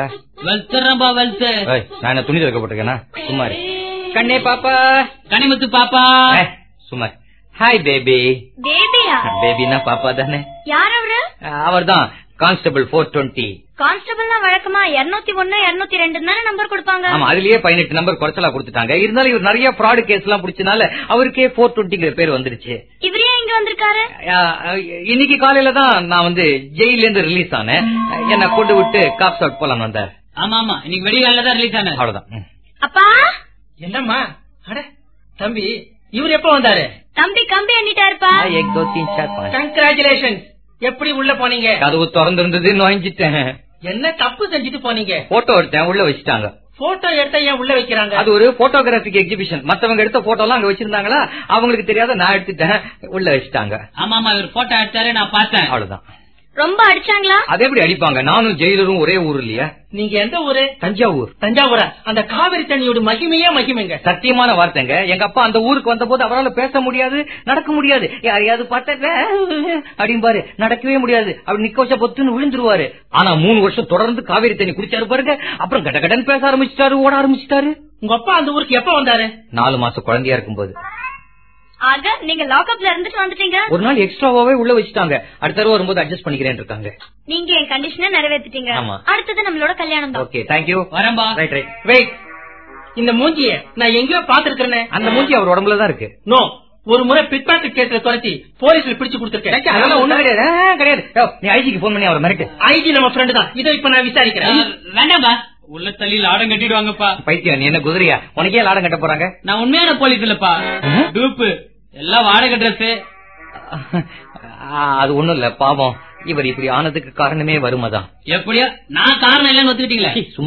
நான் என்ன துணி துவைக்கப்பட்டிருக்கேனா? சும்மா கண்ணே பாப்பா, கனிமுத்து பாப்பா, சும்மா. Hi baby. பேபியா? பேபினா பாப்பா தானே. யார் அவரு? அவர் தான் கான்ஸ்டபிள் போர் டுவெண்ட்டி. கான்ஸ்டபிள்னா வழக்கமா இருநூத்தி ஒன்னு இருநூத்தி ரெண்டு தானே நம்பர் கொடுப்பாங்க. ஆமா, அதுலயே பதினெட்டு நம்பர் குறைச்சலா கொடுத்துட்டாங்க. இருந்தாலும் இவர் நிறைய ஃப்ராடு கேஸ் எல்லாம் பிடிச்சனால அவருக்கே போர் டுவெண்ட்டிங்கிற பேர் வந்துருச்சு. இவரே இங்க வந்திருக்காரு? இன்னைக்கு காலையில தான் நான் வந்து ஜெயில இருந்து ரிலீஸ் ஆனேன். என்ன கொண்டு விட்டு காப்ஸ் அவுட் போலாம் வந்தார். ஆமா ஆமா, இன்னைக்கு வெடிகால தான் ரிலீஸ் ஆனேன். அவ்வளவுதான். அப்பா என்னம்மா? அட தம்பி, இவர் எப்ப வந்தாரு? தம்பி கம்பி எண்ணிட்டாருப்பா. கங்க்ராச்சுலேஷன். எப்படி உள்ள போனீங்க? கதவு திறந்து இருந்தது, நுழைஞ்சிட்டேன். என்ன தப்பு செஞ்சுட்டு போனீங்க? போட்டோ எடுத்தேன், உள்ள வச்சுட்டாங்க. போட்டோ எடுத்த ஏன் உள்ள வைக்கிறாங்க? அது ஒரு போட்டோகிராபிக் எக்ஸிபிஷன். மத்தவங்க எடுத்த போட்டோ எல்லாம் அங்க வச்சிருந்தாங்களா, அவங்களுக்கு தெரியாத நான் எடுத்துட்டேன், உள்ள வச்சுட்டாங்க. ஆமா ஆமா, இவர் போட்டோ எடுத்தாரு, நான் பார்த்தேன். அவ்வளவுதான். ரொம்ப அடிச்சாங்களா? அதே எப்படி அடிப்பாங்க? நானும் ஜெயிலரும் ஒரே ஊர் இல்லையா? நீங்க எந்த ஊரு? தஞ்சாவூர். தஞ்சாவூரா? அந்த காவிரி தண்ணியோட மகிமையே மகிமைங்க. சத்தியமான வார்த்தைங்க. எங்க அப்பா அந்த ஊருக்கு வந்த போது அவரால் பேச முடியாது, நடக்க முடியாது. யாரையாவது பார்த்த அப்படிம்பாரு, நடக்கவே முடியாது. அப்படி நிக்க வச்சா பொத்துன்னு விழுந்துருவாரு. ஆனா மூணு வருஷம் தொடர்ந்து காவிரி தண்ணி குடிச்சாரு பாருங்க. அப்புறம் கட கடன் பேச ஆரம்பிச்சிட்டாரு, ஓட ஆரம்பிச்சிட்டாரு. உங்க அப்பா அந்த ஊருக்கு எப்ப வந்தாரு? நாலு மாசம் குழந்தையா இருக்கும்போது. ஆக நீங்க லாக்அப்ல இருந்துட்டு வந்துட்டீங்க. ஒரு நாள் எக்ஸ்ட்ராவாவே உள்ள வச்சுட்டாங்க. அடுத்த தடவை வரும்போது அட்ஜஸ்ட் பண்ணிக்கிறேன் இருக்காங்க. நீங்க என் கண்டிஷனை நிறைவேற்றிட்டீங்க. அடுத்தது நம்மளோட கல்யாணம் தான். Okay, thank you. வரம்பா. Right right. வெயிட், இந்த மூஞ்சிய நான் எங்கேயோ பாத்துருக்கேன். அந்த மூஞ்சி அவர் உடம்புல தான் இருக்கு. நோ, ஒரு முறை பிட்பாக்கெட் கேஸ்ல துரத்தி போலீஸ்ல பிடிச்சு கொடுத்திருக்கேன். அதெல்லாம் ஒண்ணும் கிடையாது. கிடையாது. நீ ஐஜிக்கு போன் பண்ணி அவர் மிரட்டு. ஐஜி நம்ம ஃப்ரெண்ட் தான். இதோ இப்ப நான் விசாரிக்கிறேன். வேண்டாம்பா, உள்ள தள்ளி லாடம் கட்டிடுவாங்கப்பா. பைத்தியம், நீ என்ன குதிரையா? உனக்கே லாடம் கட்ட போறாங்க? நான் உண்மையான போலீஸ் இல்லப்பா, டூப்பு. எல்லாம் வாடகை ட்ரெஸ். அது ஒண்ணும் இல்ல, பாவம் இவர் இப்படி ஆனதுக்கு காரணமே வருமாதான். எப்படியா? நான் காரணம் இல்லன்னு ஒத்துக்கிட்டீங்களே. சும்மா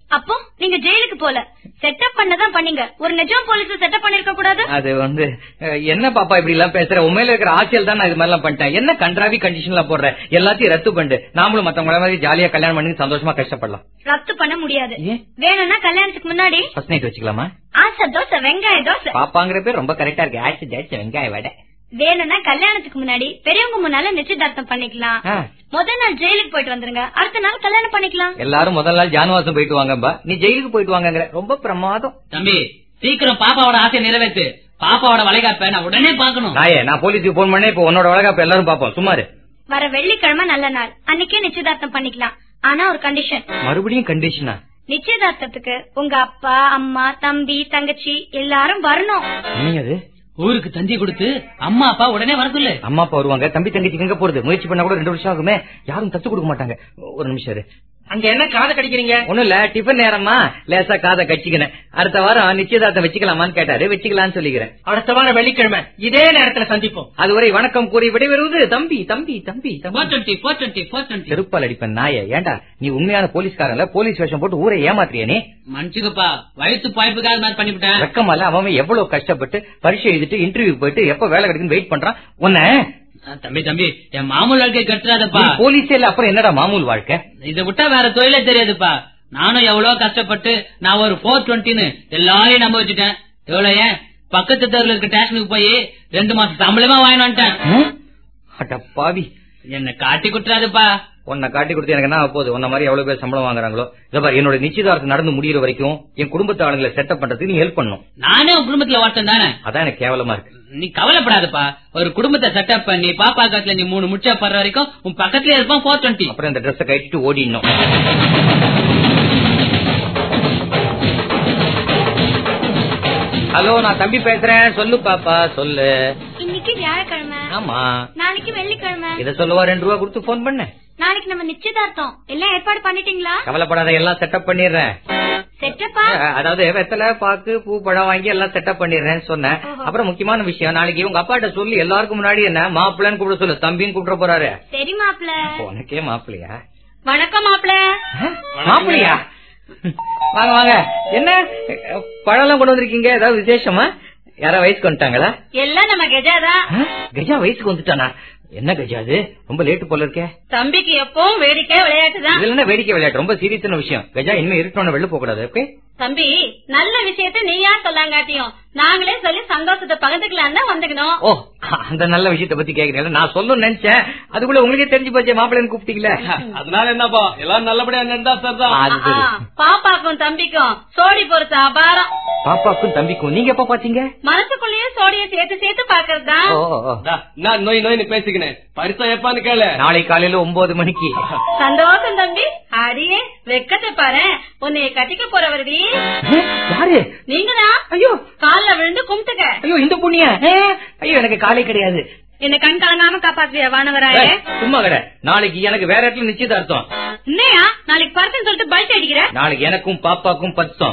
அப்போ நீங்க ஜெயிலுக்கு போல செட்டப் பண்ணதான் பண்ணீங்க. ஒரு நிஜம் போலீஸ் செட்டப் பண்ணிருக்க கூடாது. அது வந்து என்ன பாப்பா இப்படி எல்லாம் பேசுற? உண்மையில இருக்கிற ஆட்சியில் தான் நான் இது மாதிரி எல்லாம் பண்ணிட்டேன். என்ன கன்றாவி கண்டிஷன்ல போடுற? எல்லாத்தையும் ரத்து பண்ணு. நாமளும் மத்தவங்கள மாதிரி ஜாலியா கல்யாணம் பண்ணி சந்தோஷமா கஷ்டப்படலாம். ரத்து பண்ண முடியாது. வேணும்னா கல்யாணத்துக்கு முன்னாடி ஃபர்ஸ்ட் நைட் வச்சுக்கலாமா? ஆசை தோசை வெங்காய தோசை. பாப்பாங்கிற பேர் ரொம்ப கரெக்டா இருக்கு. ஆசை தோசை வெங்காய வடை. வேணும்னா கல்யாணத்துக்கு முன்னாடி பெரியவங்க முன்னால நிச்சயதார்த்தம் பண்ணிக்கலாம். முதல் நாள் ஜெயிலுக்கு போயிட்டு வந்துருங்க, அடுத்த நாள் கல்யாணம் பண்ணிக்கலாம். எல்லாரும் முதல் நாள் ஜானுவாசம் போயிட்டு வாங்கப்பா, நீ ஜெயிலுக்கு போயிட்டு வாங்க. ரொம்ப பிரமாதம். தம்பி சீக்கிரம் பாப்பாவோட ஆசையை நிறைவேற்று. பாப்பாவோட வளைகாப்ப நான் உடனே பாக்கணும். நாயே, நான் போலீஸுக்கு போன் பண்ணேன். இப்ப உன்னோட வளைகாப்ப எல்லாரும் பாப்போம். சுமாரு வர வெள்ளிக்கிழமை நல்ல நாள், அன்னைக்கே நிச்சயதார்த்தம் பண்ணிக்கலாம். ஆனா ஒரு கண்டிஷன். மறுபடியும் கண்டிஷனா? நிச்சயதார்த்தத்துக்கு உங்க அப்பா அம்மா தம்பி தங்கச்சி எல்லாரும் வரணும். அது ஊருக்கு தந்தி கொடுத்து அம்மா அப்பா உடனே வர சொல்லு. அம்மா அப்பா வருவாங்க, தம்பி தங்கச்சி எங்க போறது? முயற்சி பண்ணா கூட ரெண்டு வருஷம் ஆகுமே, யாரும் தத்து கொடுக்க மாட்டாங்க. ஒரு நிமிஷம். அங்க என்ன காதை கடிக்கிறீங்க? ஒண்ணும் இல்ல, டிஃபன் நேரமா லேசா காதை கடிச்சிக்கினேன். அடுத்த வாரம் நிச்சயதார்த்தம் வச்சுக்கலாமான்னு கேட்டாரு. வச்சுக்கலான்னு சொல்லிக்கிறேன். அடுத்த வாரம் வெள்ளிக்கிழமை இதே நேரத்துல சந்திப்போம். அதுவரை வணக்கம் கூறி விடைபெறுவது தம்பி தம்பி தம்பி செருப்பால் அடிப்பேன் நாய. ஏண்டா நீ உண்மையான போலீஸ்காரன்ல போலீஸ் வேஷம் போட்டு ஊரை ஏமாத்திரியா நீ? மன்னிச்சுக்கப்பா, வயசு பாய்ப்புக்காக பண்ணிவிட்டேன். வெக்கமால அவன் எவ்வளவு கஷ்டப்பட்டு பரீட்சை எழுதிட்டு இன்டர்வியூ போயிட்டு எப்ப வேலை கிடைக்குன்னு வெயிட் பண்றான். உன்ன தம்பி தம்பி என் மாமூல் வாழ்க்கை கட்டுறாதப்பா. போலீஸே இல்ல, அப்புறம் என்னடா மாமூல் வாழ்க்கை? இதை விட்டா வேற தொழிலே தெரியாதுப்பா. நானும் எவ்வளவு கஷ்டப்பட்டு நான் ஒரு போர் டுவெண்ட்டின்னு எல்லாரையும் நம்ப வச்சுட்டேன். எவ்வளவு ஏன் பக்கத்து தெருவில் இருக்க ஸ்டேஷனுக்கு போய் ரெண்டு மாசம் சம்பளமா வாங்கி வந்துட்டேன். பாவி, என்ன காட்டி குட்டுறாதுப்பா. உன்னை காட்டி கொடுத்து எனக்கு என்ன போகுது? உன்ன மாதிரி எவ்வளவு பேர் சம்பளம் வாங்குறாங்களோ. இதப்பா, என்னோட நிச்சயதார்த்தம் நடந்து முடிகிற வரைக்கும் என் குடும்பத்து ஆளுங்களை செட்டப் பண்றதுக்கு நீ ஹெல்ப் பண்ணும். நானே உன் குடும்பத்துல ஒருத்தன் தானே. அதான் எனக்கு கேவலமா இருக்கு. நீ கவலைப்படாதப்பா, ஒரு குடும்பத்தை செட்டப் பண்ணி பாப்பா காட்டுல நீ மூணு முச்சா படுற வரைக்கும் உன் பக்கத்துல இருப்பான் போர் டுவெண்ட்டி. அப்புறம் இந்த ட்ரெஸ் கட்டிட்டு ஓடிடணும். ஹலோ, நான் தம்பி பேசுறேன். சொல்லு பாப்பா, சொல்லு. இன்னைக்கு வியாழக்கிழமை. ஆமா. நாளைக்கு வெள்ளிக்கிழமை. இத சொல்லவா ரெண்டு ரூபா கொடுத்து போன் பண்ண? நாளைக்கு நம்ம நிச்சயதார்த்தம் எல்லாம் ஏற்பாடு பண்ணிட்டீங்களா? கவலைப்படாத, எல்லாம் செட்டப் பண்ணிடுறேன். செட்டப்பா? அதாவது வெத்தலை பாக்கு பூ பழம் வாங்கி எல்லாம் செட்டப் பண்ணிடுறேன்னு சொன்னேன். அப்புறம் முக்கியமான விஷயம், நாளைக்கு உங்க அப்பாட்ட சொல்லி எல்லாருக்கும் முன்னாடி என்ன மாப்பிள்ளன்னு கூப்பிட சொல்லு. தம்பின்னு கூப்பிட போறாரு. சரி மாப்பிள்ள. உனக்கே மாப்பிள்ளையா? வணக்கம் மாப்பிள்ள. மாப்பிள்ளையா? வாங்க வாங்க. என்ன பழம் கொண்டு வந்திருக்கீங்க? ஏதாவது விசேஷமா? யாரா வயசுக்கு வந்துட்டாங்களா? எல்லாம் நம்ம கஜாதான். கஜா வயசுக்கு வந்துட்டானா? என்ன கஜா அது? ரொம்ப லேட்டு போல இருக்கே. தம்பிக்கு எப்பவும் வேடிக்கை விளையாட்டு தான். இதுல என்ன வேடிக்கை விளையாட்டு? ரொம்ப சீரியஸான விஷயம். கஜா இனிமே இருட்டோன்னு வெளில போக கூடாது. தம்பி, நல்ல விஷயத்த நீயா சொல்லாங்காட்டியும் நாங்களே சொல்லி சந்தோஷத்தை பகிர்ந்துக்கலாம் தான் வந்துக்கணும். ஓ, அந்த நல்ல விஷயத்த பத்தி கேக்குறீங்களா? நான் சொல்லணும்னு நினைச்சேன், அதுக்குள்ள உங்களுக்கே தெரிஞ்சு போச்சு. மாப்பிள்ளைன்னு கூப்பிட்டீங்களே, அதனால என்னப்பா எல்லாம் நல்லபடியா நின்றா சார் தான். பாப்பாக்கும் தம்பிக்கும் சோடி பொறுத்த அபாரம். பாப்பாக்கும் தம்பிக்கும் நீங்க எப்ப பாத்தீங்க? மனசுக்குள்ளேயே சோடியை சேர்த்து சேர்த்து பாக்குறதுதான். நோய் நோய்னு பேசிக்கினேன். பரிசா எப்பான்னு கேளு. நாளை காலையில ஒன்பது மணிக்கு. சந்தோஷம் தம்பி. அடியே வெக்கத்தை பாரு, உன்னைய கட்டிக்க போறவர்களே யாரு? நீங்கதான். ஐயோ, கால்ல விழுந்து கும்பிட்டுக்க. ஐயோ, இந்த புண்ணிய. ஐயோ, எனக்கு காலை கிடையாது. என்ன கண் கலங்காம காப்பாத்தியா வானவராய? சும்மா கடை. நாளைக்கு எனக்கு வேற இடத்துல நிச்சயதார்த்தம். என்னையா நாளைக்கு பர்சன் சொல்லிட்டு பல்ட் அடிக்கிற? நாளைக்கு எனக்கும் பாப்பாக்கும் பத்தம்.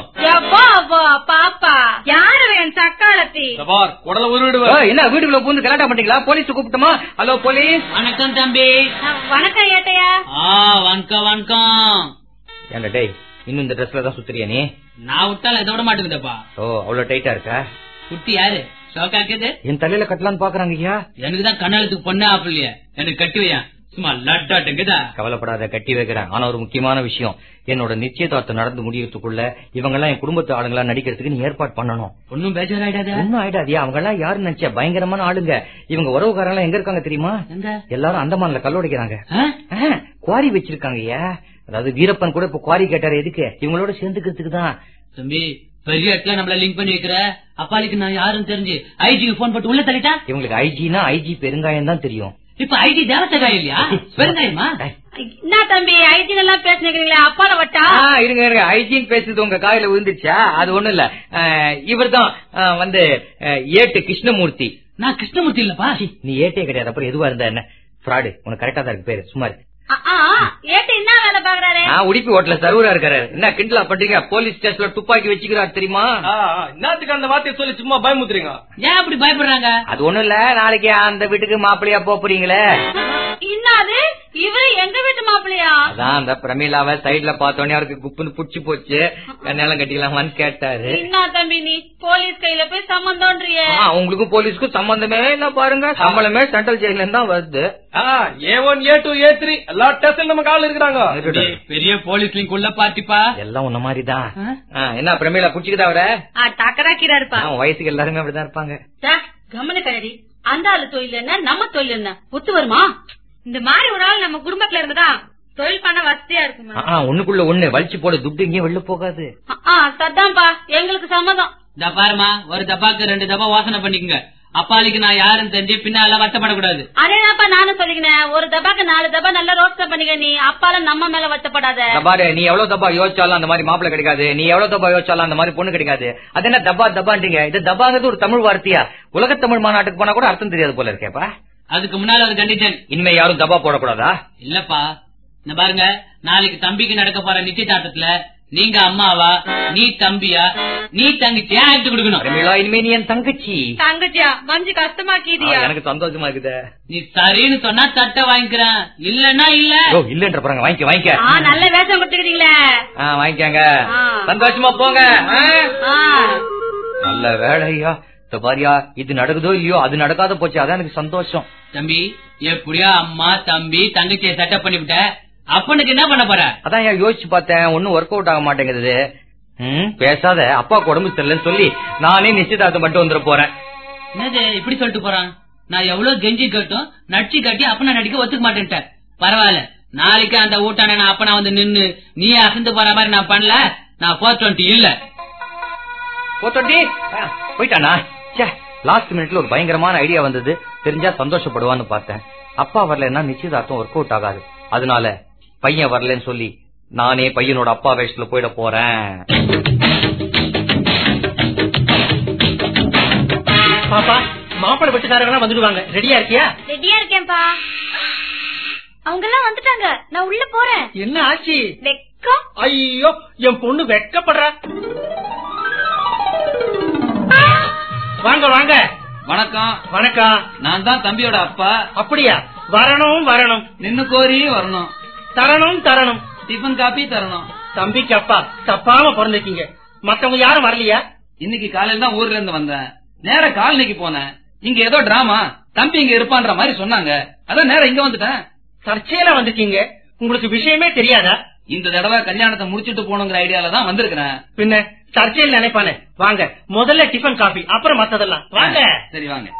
பாப்பா யாரு வேணும்? சக்காலத்தி குடல உருவிடுவா. என்ன வீட்டுக்குள்ள பூந்து கலாட்டா பண்ணிக்கலாம்? போலீஸ் கூப்பிட்டுமா? Hello police. வணக்கம் தம்பி. வணக்கம் ஏட்டையா. வணக்கம் வணக்கம். ஏண்டா டேய், இன்னும் இந்த ட்ரெஸ்ல தான் சுத்துறியா நீ? நான் விட்டால இதை விட மாட்டேங்குதப்பா. ஓ, அவ்வளவு டைட்டா இருக்கா? குட்டி யாரு? ஷோக்கா இருக்குது. என் தலையில கட்டலான்னு பாக்குறாங்க. ஐயா, எனக்குதான் கண்ணாலத்துக்கு பொண்ணு ஆப்பிள்ளையா, எனக்கு கட்டி வையா. சும்மா லட்டாட்டுங்குதா. கவலைப்படாத, கட்டி வைக்கிறேன். ஆனா ஒரு முக்கியமான விஷயம், என்னோட நிச்சயதார்த்தம் நடந்து முடியறதுக்குள்ள இவங்க எல்லாம் என் குடும்பத்து ஆளுங்களா நடிக்கிறதுக்கு நீ ஏற்பாடு பண்ணணும். ஒன்னும் பேஜர் ஆயிடாத. ஒன்னும் ஆயிடாதியா. அவங்க எல்லாம் யாரு நினைச்ச பயங்கரமான ஆளுங்க. இவங்க உறவுக்காரங்க எல்லாம் எங்க இருக்காங்க தெரியுமா? எல்லாரும் அந்தமான்ல கல்லோடிக்கிறாங்க. குவாரி வச்சிருக்காங்க. ஐயா, அதாவது வீரப்பன் கூட இப்ப குவாரி கேட்டாரு. எதுக்கு? இவங்களோட சேர்ந்துக்கிறதுக்கு தான். தம்பி, பெரிய இடத்துல நம்மள லிங்க் பண்ணி வைக்கிற அப்பாலிக்கு நான் யாருன்னு தெரிஞ்சு ஐஜிக்கு போன் போட்டு உள்ள தள்ளிட்டா. இவங்களுக்கு ஐஜினா ஐஜி பெருங்காயம் தான் தெரியும். இப்ப ஐஜி தேவசகாயம் இல்லையா? பெருங்காயமா? என்ன தம்பி ஐஜி எல்லாம் பேசுனீங்களா? அப்பால வட்டா இருங்க இருங்க. ஐஜின்னு பேசுறது உங்க காயில விழுந்துச்சா? அது ஒண்ணும் இல்ல. இவர் தான் வந்து ஏட்டு கிருஷ்ணமூர்த்தி. நான் கிருஷ்ணமூர்த்தி இல்லப்பா. நீ ஏட்டே கிடையாது, அப்புறம் எதுவா இருந்தா என்ன? ஃப்ராடு. உனக்கு கரெக்டா தான் இருக்கு பேரு. சும்மா உடுப்பி ஹோட்டல சர்வரா இருக்காரு. என்ன கிண்டலா பண்றீங்க? போலீஸ் ஸ்டேஷன்ல துப்பாக்கி வச்சுக்கிறாரு தெரியுமா? என்னத்துக்கு அந்த வார்த்தையை சொல்லி சும்மா பயமுத்துறீங்க? ஏன் அப்படி பயப்படுறாங்க? அது ஒண்ணும் இல்ல, நாளைக்கு அந்த வீட்டுக்கு மாப்பிள்ளையா போறீங்களே. என்னது இவரு எங்க வீட்டு மாப்பிள்ளையா? அதான் அந்த பிரமீளாவை சைட்ல பார்த்தோன்னே அவருக்கு குப்புன்னு புடிச்சு போச்சு. கண்ணெல்லாம் கட்டிக்கலாமான்னு கேட்டாரு. என்ன தம்பி நீ போலீஸ் கையில போய் சம்பந்தம்ன்றிய? உங்களுக்கும் போலீஸ்க்கும் சம்பந்தமே இல்ல பாருங்க. சம்பளமே சென்ட்ரல் ஜெயில இருந்தா வருது. A one A two A three எல்லா டெஸ்ட் நம்ம கால இருக்கிறாங்க. பெரிய போலீஸ்லயும் குள்ள பாட்டிப்பா எல்லாம் உன்ன மாதிரிதான். என்ன பிரமீளா புடிச்சுக்கிட்டா அவர டக்கராக்கிறா இருப்பா. வயசுக்கு எல்லாருமே அப்படிதான் இருப்பாங்க. கம்மனு கரடி அந்த ஆளு தொழில் என்ன நம்ம தொழில் என்ன ஒத்து வருமா? இந்த மாதிரி ஒரு ஆள் நம்ம குடும்பத்துல இருந்ததா தொழில் பண்ண வசதியா இருக்குமா? ஒண்ணுக்குள்ள ஒண்ணு வலிச்சு போட துட்டு இங்கே வெளில போகாது. சத்தாம்பா எங்களுக்கு சம்மதம். இந்த பாருமா ஒரு தப்பாக்கு ரெண்டு தப்பா வாசனை பண்ணிக்கங்க. அப்பாலிக்கு நான் யாருன்னு தெரிஞ்சு பின்னால வருத்தப்படக்கூடாது. அதேதான்ப்பா நானும் சொல்லிக்கினேன். ஒரு தப்பாக்கு நாலு தப்பா நல்லா ரோஸ்ட் பண்ணிக்க. நீ அப்பால நம்ம மேல வருத்தப்படாத. பாரு நீ எவ்வளவு தப்பா யோசிச்சாலும் அந்த மாதிரி மாப்பிள்ள கிடைக்காது. நீ எவ்வளவு தப்பா யோசிச்சாலும் அந்த மாதிரி பொண்ணு கிடைக்காது. அது என்ன தப்பா தப்பான்றீங்க? இது தப்பாங்கிறது ஒரு தமிழ் வார்த்தையா? உலக தமிழ் மாநாட்டுக்கு போனா கூட அர்த்தம் தெரியாது போல இருக்கேப்பா. அதுக்கு முன்னால ஒரு கண்டிஷன். இனிமே யாரும் தப்பா போடக்கூடாதா? இல்லப்பா இந்த பாருங்க நாளைக்கு தம்பிக்கு நடக்க போற நிச்சயதார்த்தத்துல நீங்க அம்மாவா நீ தம்பியா நீ தங்கச்சியா எடுத்து கொடுக்கணும். இனிமே நீ என் தங்கச்சி. தங்கச்சியா மஞ்சு கஷ்டமாக்கிதியா? எனக்கு சந்தோஷமா இருக்குது. நீ சரின்னு சொன்னா தட்டை வாங்கிக்கிறேன் இல்லன்னா இல்ல. இல்லன்ற பாருங்க வாங்கிக்க வாங்கிக்க. நல்ல வேஷம் கொடுத்துக்கிறீங்களே வாங்கிக்காங்க. சந்தோஷமா போங்க. நல்ல வேலையா பாரியா. இது நடக்குதோ இல்லையோ அது நடக்காத போச்சு. அதான் எனக்கு சந்தோஷம். தம்பி எப்படியா அம்மா தம்பி தங்கச்சியை செட்டப் பண்ணிவிட்ட அப்பனுக்கு என்ன பண்ண போற? அதான் யோசிச்சு பார்த்தேன். ஒன்னும் ஒர்க் அவுட் ஆக மாட்டேங்குது. பேசாத அப்பா உடம்பு சரியில்லைன்னு சொல்லி நானே நிச்சயதார்த்தம் பண்ணிட்டு வந்துட போறேன். என்னது இப்படி சொல்லிட்டு போறான்? நான் எவ்வளவு கெஞ்சி கட்டும் நடிச்சு கட்டி அப்பனா நடிக்க ஒத்துக்க மாட்டேன்ட்டேன். பரவாயில்ல நாளைக்கு அந்த ஊட்டான நான் அப்பனா வந்து நின்னு நீ அசந்து போற மாதிரி நான் பண்ணல. நான் போர் டுவெண்ட்டி இல்ல போர் டுவெண்ட்டி போயிட்டானா? லாஸ்ட் மினிட்ல ஒரு பயங்கரமான ஐடியா வந்தது. தெரிஞ்சா சந்தோஷப்படுவான்னு பார்த்தேன். அப்பா வரலன்னா நிச்சயதார்த்தம் ஒர்க் அவுட் ஆகாது. அதனால பையன் வரலன்னு சொல்லி நானே பையனோட அப்பா வேஷத்துல போயிட போறேன். பாப்பா மாப்பிள்ளை வீட்டுக்காரங்க வந்துடுவாங்க. ரெடியா இருக்கியா? ரெடியா இருக்கேன்பா. அவங்க எல்லாம் வந்துட்டாங்க. நான் உள்ள போறேன். என்ன ஆச்சு? வெக்கம். ஐயோ என் பொண்ணு வெக்கப்படுறா. வாங்க வாங்க. வணக்கம். வணக்கம். நான் தான் தம்பியோட அப்பா. அப்படியா? வரணும் வரணும். நின்னு கோரி வரணும். தரணும் தரணும். டிஃபன் காப்பி தரணும். தம்பிக்கு அப்பா தப்பாம பிறந்திருக்கீங்க. மத்தவங்க யாரும் வரலையா? இன்னைக்கு காலையில தான் ஊர்ல இருந்து வந்தேன். நேர காலனிக்கு போனேன். இங்க ஏதோ டிராமா தம்பி இங்க இருப்பான்ற மாதிரி சொன்னாங்க. அதான் நேரம் இங்க வந்துட்டேன். சர்ச்சையில வந்திருக்கீங்க. உங்களுக்கு விஷயமே தெரியாதா? இந்த தடவை கல்யாணத்தை முடிச்சிட்டு போகணுங்கிற ஐடியால தான் வந்திருக்கிறேன். பின்ன சர்ச்சையில் நினைப்பானே. வாங்க முதல்ல டிஃபன் காபி அப்புறம் மத்ததெல்லாம். வாங்க. சரி வாங்க.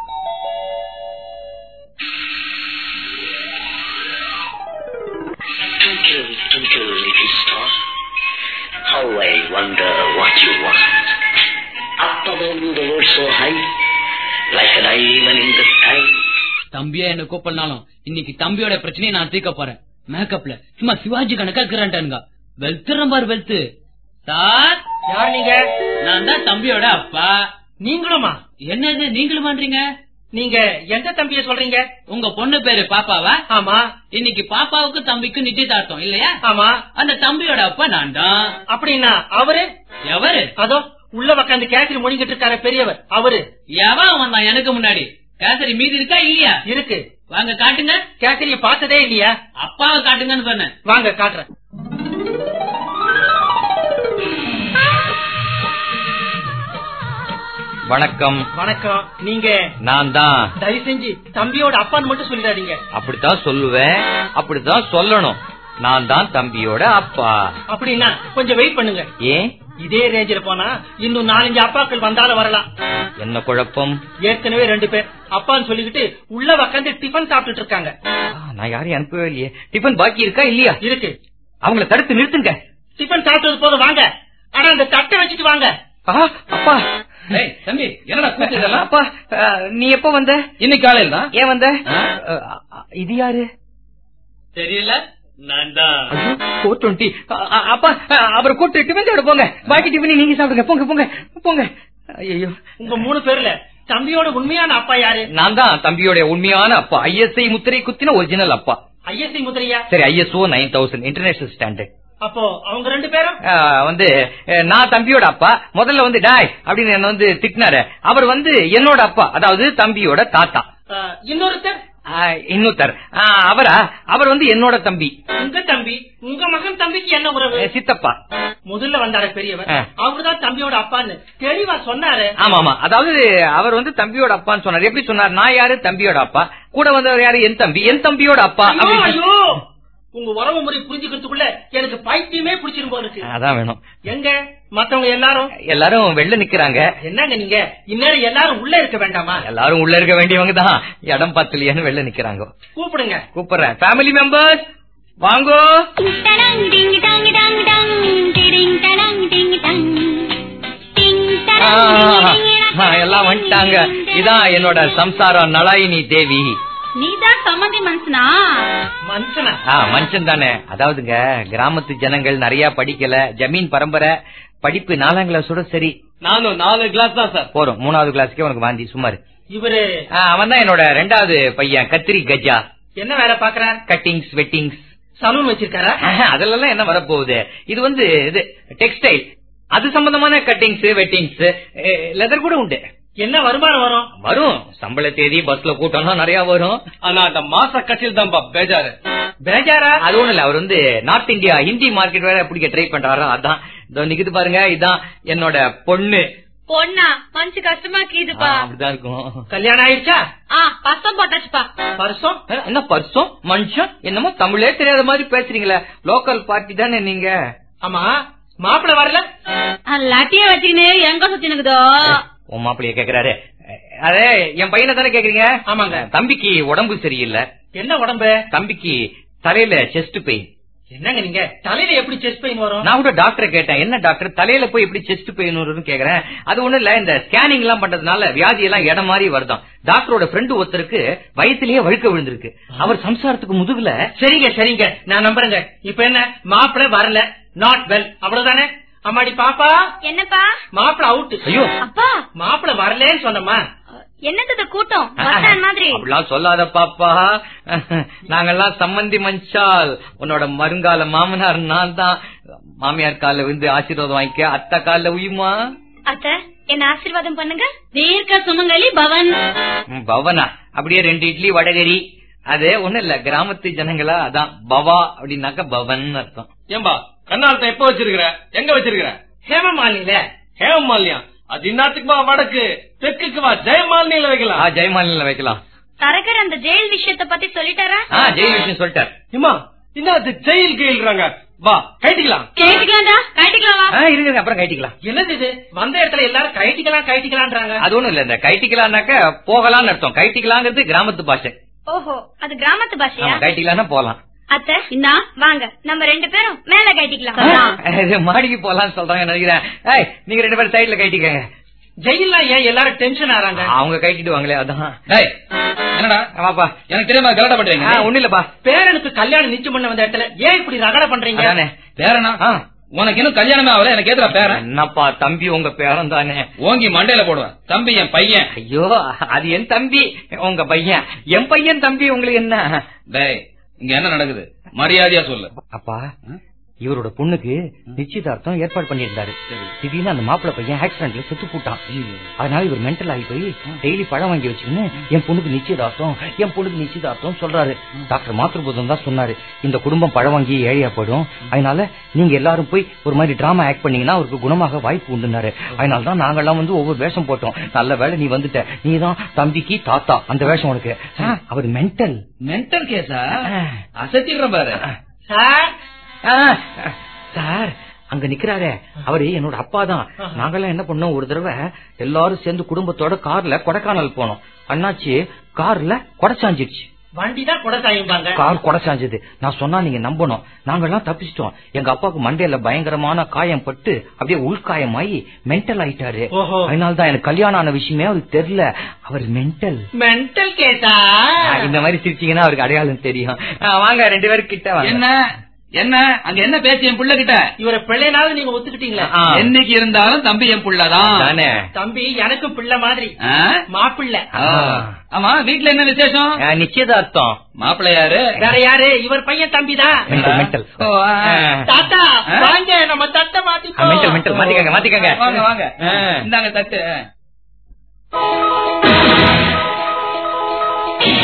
Twinkle, twinkle, little star, how I wonder what you want. Up above the world so high, like a diamond in the sky. தம்பியா என்ன கூப்பிடனாலும் இன்னைக்கு தம்பியோட பிரச்சனையை நான் தீர்க்க போறேன். மேக்கப்ல சும்மா சிவாஜி கணக்கா இருக்கிறான்டானுங்க. வெல்த்துறேன் பாரு வெல்த்து. சார் யார் நீங்க? நான் தான் தம்பியோட அப்பா. நீங்களுமா? என்னது நீங்களும் பண்றீங்க? நீங்க எந்த தம்பிய சொல்றீங்க? உங்க பொண்ணு பேரு பாப்பாவா? ஆமா. இன்னைக்கு பாப்பாவுக்கு தம்பிக்கு நிச்சயதார்த்தம் இல்லையா? ஆமா. அந்த தம்பியோட அப்பா நான் தான். அப்படின்னா அவரு எவரு? அதோ உள்ள உட்காந்து கேசரி முடிங்கிட்டு இருக்காரு பெரியவர். அவரு எவன் வந்தான் எனக்கு முன்னாடி? கேசரி மீதி இருக்கா இல்லையா? இருக்கு. வாங்க காட்டுங்க. கேசரிய பார்த்ததே இல்லையா? அப்பாவை காட்டுங்கன்னு சொன்னேன். வாங்க காட்டுறேன். வணக்கம். வணக்கம். நீங்க? நான் தான். தயவு செஞ்சு தம்பியோட அப்பான்னு மட்டும் சொல்லிடாதீங்க. அப்படித்தான் சொல்லுவேன். அப்படித்தான் சொல்லணும். நான் தான் தம்பியோட அப்பா. அப்படின்னா கொஞ்சம் வெயிட் பண்ணுங்க. ஏன்? இதே ரேஞ்சில போனா இன்னும் நாலஞ்சு அப்பாக்கள் வந்தாலும் வரலாம். என்ன குழப்பம்? ஏற்கனவே ரெண்டு பேர் அப்பான்னு சொல்லிக்கிட்டு உள்ள உட்காந்து டிஃபன் சாப்பிட்டு இருக்காங்க. நான் யாரையும் அனுப்பவே இல்லையே. டிஃபன் பாக்கி இருக்கா இல்லையா? இருக்கு. அவங்கள தடுத்து நிறுத்துங்க. டிஃபன் சாப்பிட்டது போது வாங்க. ஆனா அந்த தட்டை வச்சுட்டு வாங்க. அப்பா தம்பி என்னடா கூப்பிட்டு? அப்பா நீ எப்ப வந்த? இன்னைக்கு காலையில தான். ஏன் வந்த? இது யாரு தெரியல. நான் தான். Four twenty. அப்பா அவரை கூட்டு டிஃபன் சாப்பிட போங்க. பாக்கி டிஃபன் நீங்க சாப்பிடுங்க. போங்க போங்க போங்க. ஐயோ உங்க மூணு பேர்ல தம்பியோட உண்மையான அப்பா யாரு? நான் தான் தம்பியோட உண்மையான அப்பா. ஐஎஸ்ஐ முத்திரை குத்தின ஒரிஜினல் அப்பா. ஐஎஸ்ஐ முத்திரையா? சரி ISO nine thousand international standard. அப்போ அவங்க ரெண்டு பேரும் வந்து நான் தம்பியோட அப்பா. முதல்ல வந்து டாய் அப்படின்னு என்ன வந்து திட்டினாரு. அவர் வந்து என்னோட அப்பா, அதாவது தம்பியோட தாத்தா. இன்னொருத்தர் இன்னொருத்தர் அவரா? அவர் வந்து என்னோட தம்பி. உங்க தம்பி? உங்க மகன் தம்பிக்கு என்ன உறவு? சித்தப்பா. முதல்ல வந்தாரு பெரியவர், அவருதான் தம்பியோட அப்பான்னு தெளிவா சொன்னாரு. ஆமா ஆமா, அதாவது அவர் வந்து தம்பியோட அப்பான்னு சொன்னாரு. எப்படி சொன்னார்? நான் யாரு? தம்பியோட அப்பா. கூட வந்தவர் யாரு? என் தம்பி. என் தம்பியோட அப்பா. ஐயோ, உங்க உறவு முறை புரிஞ்சுக்கிறதுக்குள்ள எனக்கு பைத்தியமே பிடிச்சிரும் போல இருக்கு. அதான் வேணும். எங்க மத்தவங்க எல்லாரும்? எல்லாரும் வெளில நிக்கிறாங்க. என்னங்க நீங்க இந்நேரம் எல்லாரும் உள்ள இருக்க வேண்டாமா? எல்லாரும் உள்ள இருக்க வேண்டியவங்க தான், இடம் பத்தலையான்னு வெளில நிக்கிறாங்க. கூப்பிடுங்க. கூப்பிடுறேன். ஃபேமிலி மெம்பர்ஸ் வாங்கோ. எல்லாம் வந்துட்டாங்க. இதான் என்னோட சம்சாரம் நலாயினி தேவி. நீதான் சம்மந்தி மனுஷனா? மனுஷனா? மனுஷன் தானே. அதாவதுங்க, கிராமத்து ஜனங்கள் நிறைய படிக்கல, ஜமீன் பரம்பரை, படிப்பு நாலாம் கிளாஸோட சரி. நானும் நாலு கிளாஸ் தான் சார் போறோம். மூணாவது கிளாஸுக்கே உனக்கு வாந்தி. சுமார். இவரு அவன் தான் என்னோட ரெண்டாவது பையன் கத்திரி கஜா. என்ன வேலை பாக்குறான்? கட்டிங்ஸ், வெட்டிங்ஸ், சலூன் வச்சிருக்காரா? அதெல்லாம் என்ன வரப்போகுது. இது வந்து இது டெக்ஸ்டைல், அது சம்பந்தமான கட்டிங்ஸ், வெட்டிங்ஸ், லெதர் கூட உண்டு. என்ன வருமானம் வரும்? வரும். சம்பள தேதி, பஸ்ல கூட்டம்லாம் நிறைய வரும். ஆனா அந்த மாச கட்சியில் தான் பேஜாரு. பேஜாரா? அது ஒண்ணு இல்ல, அவர் வந்து நார்த் இந்தியா ஹிந்தி மார்க்கெட் வேற பிடிக்க ட்ரை பண்றாரோ, அதான் நிக்குது பாருங்க. இதான் என்னோட பொண்ணு. பொண்ணா? கொஞ்சம் கஷ்டமா கீதுப்பா. அப்படிதான் இருக்கும். கல்யாணம் ஆயிடுச்சா? பர்சம் போட்டாச்சுப்பா. பர்சம்? என்ன பர்சம்? மனுஷன் என்னமோ தமிழே தெரியாத மாதிரி பேசுறீங்களே. லோக்கல் பார்ட்டி தானே நீங்க? ஆமா, மாப்பிள்ள வரல? லாட்டிய வச்சுக்கினே எங்க சுத்தினுக்குதோ? உன் மாப்பிள்ளைய கேக்குறாரு. அதே என் பையனை தானே கேக்குறீங்க? ஆமாங்க. தம்பிக்கு உடம்பு சரியில்லை. என்ன உடம்பு? தம்பிக்கு தலையில செஸ்ட் பெயின். என்னங்க நீங்க, தலையில எப்படி செஸ்ட் பெயின் வரும்? நான் கூட டாக்டரை கேட்டேன், என்ன டாக்டர் தலையில போய் எப்படி செஸ்ட் பெயின் வரும்னு கேக்குறேன். அது ஒண்ணு இல்ல, இந்த ஸ்கேனிங் எல்லாம் பண்றதுனால வியாதி எல்லாம் இடம் மாதிரி வருதான். டாக்டரோட ஃப்ரெண்டு ஒருத்தருக்கு வயிற்றுலயே வழுக்க விழுந்திருக்கு. அவர் சம்சாரத்துக்கு முதுகுல. சரிங்க சரிங்க, நான் நம்புறேங்க. இப்ப என்ன, மாப்பிள்ள வரல, நாட் வெல், அவ்வளவுதானே? அம்மாடி பாப்பா. என்னப்பா? மாப்பிள்ள அவுட். ஐயோ அப்பா, மாப்பிள்ள வரலன்னு சொன்னமா? என்னது கூட்டம் மாதிரி? அப்படிலாம் சொல்லாத பாப்பா. நாங்கெல்லாம் சம்மந்தி மஞ்சால். உன்னோட மருங்கால மாமனார் நான் தான். மாமியார் கால வந்து ஆசீர்வாதம் வாங்கிக்க, அத்தை கால உயுமா. அத்தை என்ன ஆசீர்வாதம் பண்ணுங்க. தீர்க்க சுமங்கலி பவன். பவனா? அப்படியே ரெண்டு இட்லி வடகரி. அது ஒண்ணு இல்ல, கிராமத்து ஜனங்களா அதான் பவா அப்படின்னாக்க பவன் அர்த்தம். ஏம்பா கண்ணாலத்தை எப்ப வச்சிருக்கிற? எங்க வச்சிருக்கிற? ஹேமமாலினில. ஹேமமாலினியா? அது இன்னாத்துக்குமா வடக்கு, தெற்குக்கு வா, ஜெயமாலினியில வைக்கலாம். ஜெயமாலினியில வைக்கலாம். தரகர் அந்த ஜெயில் விஷயத்த பத்தி சொல்லிட்டாரா? ஜெயில் விஷயம் சொல்லிட்டார். இம்மா என்ன அது ஜெயில் கேள்றாங்க? வா கைட்டிக்கலாம். கைட்டிக்கலாம்டா, கைட்டிக்கலாம். இருங்க, அப்புறம் கைட்டிக்கலாம். என்னது இது, வந்த இடத்துல எல்லாரும் கைட்டிக்கலாம் கைட்டிக்கலான்றாங்க. அது ஒண்ணும் இல்ல, இந்த கைட்டிக்கலாம்னாக்க போகலான்னு அர்த்தம். கைட்டிக்கலாங்கிறது கிராமத்து பாஷை. ஓஹோ, அது கிராமத்து பாஷையா? கைட்டிக்கலாம்னா போலாம். அத்தை இன்னா வாங்க, நம்ம ரெண்டு பேரும் மேல கைட்டிக்கலாம். மாடிக்கு போலான்னு சொல்றாங்க நினைக்கிறேன். நீங்க ரெண்டு பேரும் சைட்ல கைட்டிக்கங்க. ஜெயில ஏன் எல்லாரும் டென்ஷன் ஆறாங்க? அவங்க கைட்டிட்டு வாங்களே, அதான். என்னடா வாப்பா, எனக்கு தெரியாம கலட பண்றீங்க? ஒண்ணு இல்லப்பா, பேரனுக்கு கல்யாணம் நிச்சயம் பண்ண வந்த இடத்துல ஏன் இப்படி ரகட பண்றீங்க? பேரனா? உனக்கு இன்னும் கல்யாணமே ஆகல, எனக்கு ஏதா பேரன்? என்னப்பா தம்பி உங்க பேரன் தானே. ஓங்கி மண்டையில போடுவேன். தம்பி என் பையன். ஐயோ, அது என் தம்பி உங்க பையன். என் பையன் தம்பி உங்களுக்கு என்ன? டேய், இங்க என்ன நடக்குது? மரியாதையா சொல்லு. அப்பா, இவரோட பொண்ணுக்கு நிச்சயதார்த்தம் ஏற்பாடு பண்ணிருந்தாரு. திடீர்னு அந்த மாப்பிள்ள பையன் ஆக்சிடென்ட்ல செத்து போட்டான். அதனால இவர் மென்டல் ஆகி போய் டெய்லி பழம் வாங்கி வச்சுக்கின்னு என் பொண்ணுக்கு நிச்சயதார்த்தம், என் பொண்ணுக்கு நிச்சயதார்த்தம் சொல்றாரு. டாக்டர் மாத்திருபோதம் தான் சொன்னாரு, இந்த குடும்பம் பழம் வாங்கி ஏழையா போயிடும், அதனால நீங்க எல்லாரும் போய் ஒரு மாதிரி டிராமா ஆக்ட் பண்ணீங்கன்னா அவருக்கு குணமாக வாய்ப்பு உண்டுனாரு. அதனாலதான் நாங்கெல்லாம் வந்து ஒவ்வொரு வேஷம் போட்டோம். நல்ல வேலை நீ வந்துட்ட, நீதான் தம்பிக்கு தாத்தா, அந்த வேஷம் உனக்கு. அவர் மென்டல் மென்டல் கேஸா? அசத்திடுற பாரு சார். சார் அங்க நிக்கிறாரே, அவரு என்னோட அப்பா தான். நாங்கெல்லாம் என்ன பண்ணோம், ஒரு தடவை எல்லாரும் சேர்ந்து குடும்பத்தோட கார்ல கொடைக்கானல் போனோம். அண்ணாச்சி கார்ல கொடைச்சாஞ்சிடுச்சு. வண்டிதான் கொடைச்சாயும்பாங்க. கார் கொடைச்சாஞ்சது. நான் சொன்னா நீங்க நம்பணும், நாங்கெல்லாம் தப்பிச்சிட்டோம். எங்க அப்பாவுக்கு மண்டையில பயங்கரமான காயம் பட்டு அப்படியே உள்காயமாயி மென்டல் ஆயிட்டாரு. அதனாலதான் எனக்கு கல்யாணம் ஆன விஷயமே அவருக்கு தெரியல. அவர் மென்டல். மென்டல் கேஸா? இந்த மாதிரி சிரிச்சீங்கன்னா அவருக்கு அடையாளம் தெரியும். வாங்க ரெண்டு பேரும் கிட்ட. என்ன என்ன அங்க என்ன பேச்சு என் புள்ள கிட்ட? இவரை பிள்ளைனாலும் நீங்க ஒத்துக்கிட்டீங்களா? என்னைக்கு இருந்தாலும் தம்பி என் புள்ளதான். தம்பி எனக்கும் பிள்ளை மாதிரி, மாப்பிள்ளை. ஆமா, வீட்டுல என்ன விசேஷம்? நிச்சயதார்த்தம். மாப்பிள்ளை யாரு? வேற யாரு? இவர் பையன் தம்பிதான். தாத்தா வாங்க, நம்ம தட்டை மாத்தி மாத்திக்கங்க மாத்திக்கங்க. வாங்க வாங்க, இந்தாங்க தட்டு.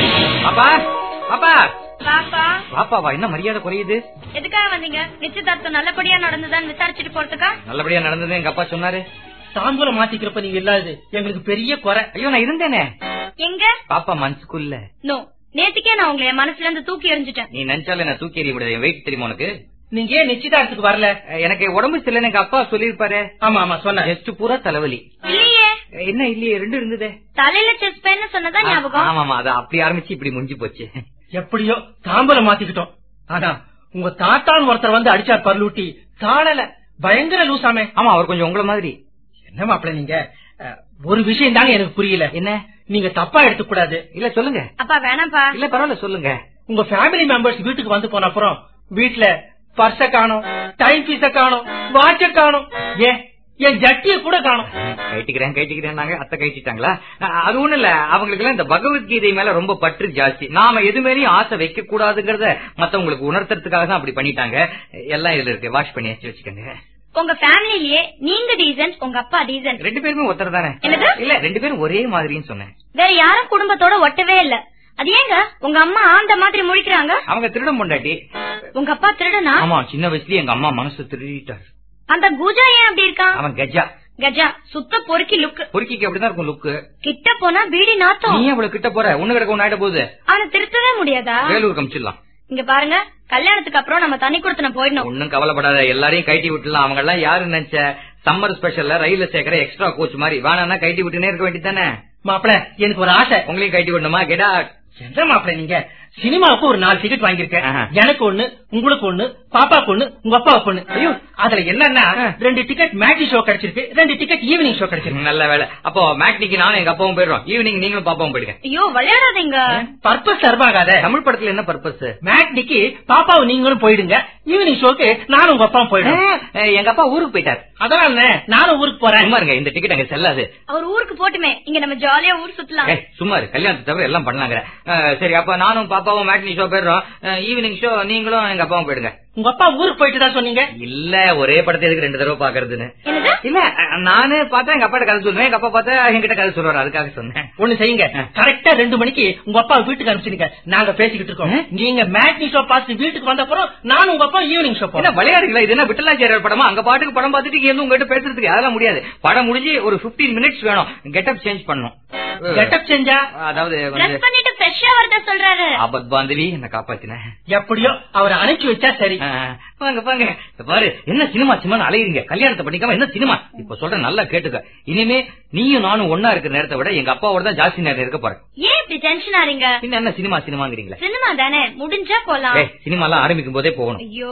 பாப்பா பாப்பா பாப்பா பாப்பாவா என்ன மரியாதை குறையுது? எதுக்காக வந்தீங்க? நிச்சயதார்த்தம் நல்லபடியா நடந்ததான்னு விசாரிச்சுட்டு போறதுக்கா? நல்லபடியா நடந்தது எங்க அப்பா சொன்னாரு. தாம்பூலம் மாத்திக்கிறப்ப நீங்க இல்லாது எங்களுக்கு பெரிய குறை. ஐயோ நான் இருந்தேனே. எங்க பாப்பா மனசுக்குள்ள? நோ, நேத்துக்கே நான் உங்களை என் மனசுல இருந்து தூக்கி எறிஞ்சிட்டேன். நீ நினைச்சால நான் தூக்கி எறிய முடியாது. வெயிட் தெரியுமா உனக்கு? நீங்க ஏன் நிச்சயதார்த்தத்துக்கு வரல? எனக்கு உடம்பு சரியில்லை எங்க அப்பா சொல்லிருப்பாரு. ஆமா ஆமா சொன்ன. ஜஸ்ட் பூரா தலைவலி. இல்லையே. என்ன இல்லையே? ரெண்டு இருந்ததே. தலையில செஸ்ட் பெயின் சொன்னதா ஞாபகம். ஆமா அது அப்படி ஆரம்பிச்சு இப்படி முடிஞ்சு போச்சு. எப்படியோ தாம்பூலம் மாத்திக்கிட்டோம். ஆனா உங்க தாத்தான் ஒருத்தர் வந்து அடிச்சார் பல்லூட்டி. தாளல பயங்கர லூசாமே. ஆமா அவர் கொஞ்சம் உங்களை மாதிரி. என்ன மாப்பிள்ள நீங்க ஒரு விஷயம் தாங்க எனக்கு புரியல. என்ன? நீங்க தப்பா எடுத்துக்க கூடாது. இல்ல சொல்லுங்க. அப்பா வேணாம்பா. இல்ல பரவாயில்ல சொல்லுங்க. உங்க ஃபேமிலி மெம்பர்ஸ் வீட்டுக்கு வந்து போன அப்புறம் வீட்டுல பர்ஸ காணும், டைம் பீஸ காணும், வாட்ச காணும், ஏன் என் ஜட்டிய கூட காணும். கைட்டிக்கிறேன் கைட்டிக்கிறேன் நாங்க அத்தை கைட்டிட்டாங்களா? அது ஒண்ணு இல்ல, அவங்களுக்கு எல்லாம் இந்த பகவத்கீதை மேல ரொம்ப பற்று ஜாஸ்தி. நாம எது மேலேயும் ஆசை வைக்க கூடாதுங்கறத மத்தவங்களுக்கு உணர்த்துறதுக்காக தான் அப்படி பண்ணிட்டாங்க. எல்லாம் இதுல இருக்கு, வாஷ் பண்ணி வச்சு வச்சுக்கோங்க. உங்க ஃபேமிலியே நீங்க டீசன்ட், உங்க அப்பா டீசன்ட். ரெண்டு பேருமே ஒருத்தர் தானே? இல்ல ரெண்டு பேரும் ஒரே மாதிரின்னு சொன்னேன். வேற யாரும் குடும்பத்தோட ஒட்டவே இல்ல. அது ஏங்க உங்க அம்மா அந்த மாதிரி முழிக்கிறாங்க? அவங்க திருடம் பொண்டாட்டி. உங்க அப்பா திருடனா? ஆமா, சின்ன வயசுலயே எங்க அம்மா மனசு திருடிட்டாரு. அந்த குஜா ஏன் அப்படி இருக்கான்? அவன் கஜா. கஜா சுத்த பொறுக்கி லுக். பொறுக்கிக்கு அப்படிதான் இருக்கும் லுக்கு. கிட்ட போனா பீடி நாத்தம். நீ அவ்வளவு கிட்ட போற, ஒண்ணு கிடக்க ஒண்ணு ஆயிட போகுது. அவனை திருத்தவே முடியாதா? வேலூர் கமிச்சிடலாம். இங்க பாருங்க, கல்யாணத்துக்கு அப்புறம் நம்ம தனி கொடுத்தன போயிடணும். ஒன்னும் கவலைப்படாத, எல்லாரையும் கைட்டி விட்டுலாம். அவங்க எல்லாம் யாரு நினைச்ச சம்மர் ஸ்பெஷல்ல ரயில்ல சேர்க்கிற எக்ஸ்ட்ரா கோச் மாதிரி. வேணா கைட்டி விட்டுனே இருக்க வேண்டியதானே. மாப்பிள்ள எனக்கு ஒரு ஆசை. உங்களையும் கைட்டி விடணுமா? கெடா. என்ன மாப்பிள்ள நீங்க சினிமாவுக்கு ஒரு நாலு டிக்கெட் வாங்கிருக்கேன். எனக்கு ஒண்ணு, உங்களுக்கு ஒண்ணு, பாப்பாக்கு ஒண்ணு, உங்க அப்பாவுக்கு ஒண்ணு. ஐயோ அதுல என்னன்னா ரெண்டு டிக்கெட் மேட்னி ஷோ கிடைச்சிருக்கு, ரெண்டு டிக்கெட் ஈவினிங் ஷோ கிடைச்சிருக்கு. நல்ல வேலை. அப்போ மேட்னிக்கு நானும் எங்க அப்பாவும் போயிடுறோம். ஈவினிங் நீங்களும் பாப்பாவும் போயிடுங்க. ஐயோ விளையாடாதீங்க. பர்பஸ் சர்வாகாத. தமிழ் படத்துல என்ன பர்பஸ்? மேட்னிக்கு பாப்பாவும் நீங்களும் போயிடுங்க, ஈவினிங் ஷோக்கு நானும் உங்க அப்பாவும் போயிடுறேன். எங்க அப்பா ஊருக்கு போயிட்டாரு. அதனால நானும் ஊருக்கு போறேன். சும்மா இருங்க, இந்த டிக்கெட் அங்க செல்லாது. அவர் ஊருக்கு போட்டுமே, இங்க நம்ம ஜாலியா ஊர் சுத்தலாம். சும்மா இரு, கல்யாணத்தை தவிர எல்லாம் பண்ணலாங்க. சரி அப்ப நானும் பாப்பாவும் மேட்னி ஷோ போயிடுறோம். ஈவினிங் ஷோ நீங்களும் எங்க அப்பாவும் போயிடுங்க. உங்க அப்பா ஊருக்கு போயிட்டு தான் சொன்னீங்க. இல்ல ஒரே படத்தை எதுக்கு ரெண்டு தடவை பாக்குறதுன்னு. இல்ல நானு பார்த்தா எங்க அப்பாட்ட கதை சொல்லுவேன், எங்க அப்பா பார்த்தா என்கிட்ட கதை சொல்லுவாரு, அதுக்காக சொன்னேன். ஒண்ணு செய்யுங்க, கரெக்டா ரெண்டு மணிக்கு உங்க அப்பா வீட்டுக்கு அனுப்பிச்சிருங்க. நாங்க பேசிக்கிட்டு இருக்கோம். நீங்க மேட்னி ஷோ பார்த்து வீட்டுக்கு வந்த அப்புறம் நானும் உங்க அப்பா ஈவினிங் ஷோ போறோம். விளையாடுங்களா? இது என்ன விட்டலாச்சாரியர் படமா? அங்க பாட்டுக்கு படம் பார்த்துட்டு இங்க உங்ககிட்ட பேசுறதுக்கு அதெல்லாம் முடியாது. படம் முடிஞ்சு ஒரு பிப்டீன் மினிட்ஸ் வேணும். கெட்டப் சேஞ்ச் பண்ணும். கெட்டப் சேஞ்சா? அதாவது பண்ணிட்டு ஃப்ரெஷ்ஷா வரத சொல்றாரு. ஆபத் பாந்தவி என்ன காப்பாத்தினேன். எப்படியோ அவரை அனுப்பிச்சு வச்சா சரி. பாங்க பாங்க பாரு, என்ன சினிமா சினிமா அலையுறீங்க? கல்யாணத்தை பண்ணிக்காம என்ன சினிமா? இப்ப சொல்ற நல்லா கேட்டுக்க. இனிமே நீயும் நானும் ஒன்னா இருக்கிற நேரத்தை விட எங்க அப்பாவோட தான் ஜாஸ்தி நேரம் இருக்க போறேன். ஏன் இப்படி டென்ஷன் ஆறீங்க? பின்ன என்ன சினிமா சினிமாங்கிறீங்களா? சினிமா தானே, முடிஞ்சா போலாம். சினிமா எல்லாம் ஆரம்பிக்கும் போதே போகணும். ஐயோ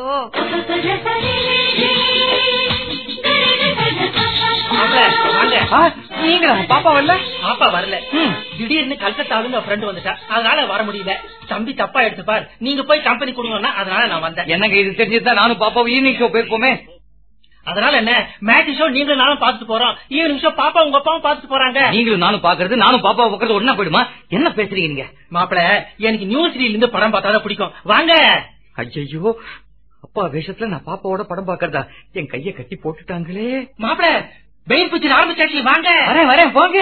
நீங்களா? பாப்பா வரல? பாப்பா வரல. திடீர்னு கல்கத்தாவுல ஃப்ரெண்ட் வந்துட்டா, அதனால வர முடியல. தம்பி தப்பா எடுத்துப்பார், நீங்க போய் கம்பெனி கொடுங்கன்னா அதனால நான் வந்தேன். என்னங்க இது தெரிஞ்சுதான் நானும் பாப்பாவும் ஈவினிங் ஷோ போயிருப்போமே. அதனால என்ன, மேட்ச் ஷோ நீங்களும் நானும் பாத்துட்டு போறோம், ஈவினிங் ஷோ பாப்பா உங்க அப்பாவும் பாத்துட்டு போறாங்க. நீங்களும் நானும் பாக்குறது, நானும் பாப்பா பாக்குறது ஒன்னா போயிடுமா? என்ன பேசுறீங்க நீங்க? மாப்பிள்ள எனக்கு நியூஸ் ரீல் இருந்து படம் பார்த்தாதான் பிடிக்கும், வாங்க. ஐயோ அப்பா வேஷத்துல நான் பாப்பாவோட படம் பாக்குறதா? என் கைய கட்டி போட்டுட்டாங்களே. மாப்பிள்ள பெயின் பிக்சர் ஆரம்பிச்சாச்சு, வாங்க. வரேன் வரேன் போங்க.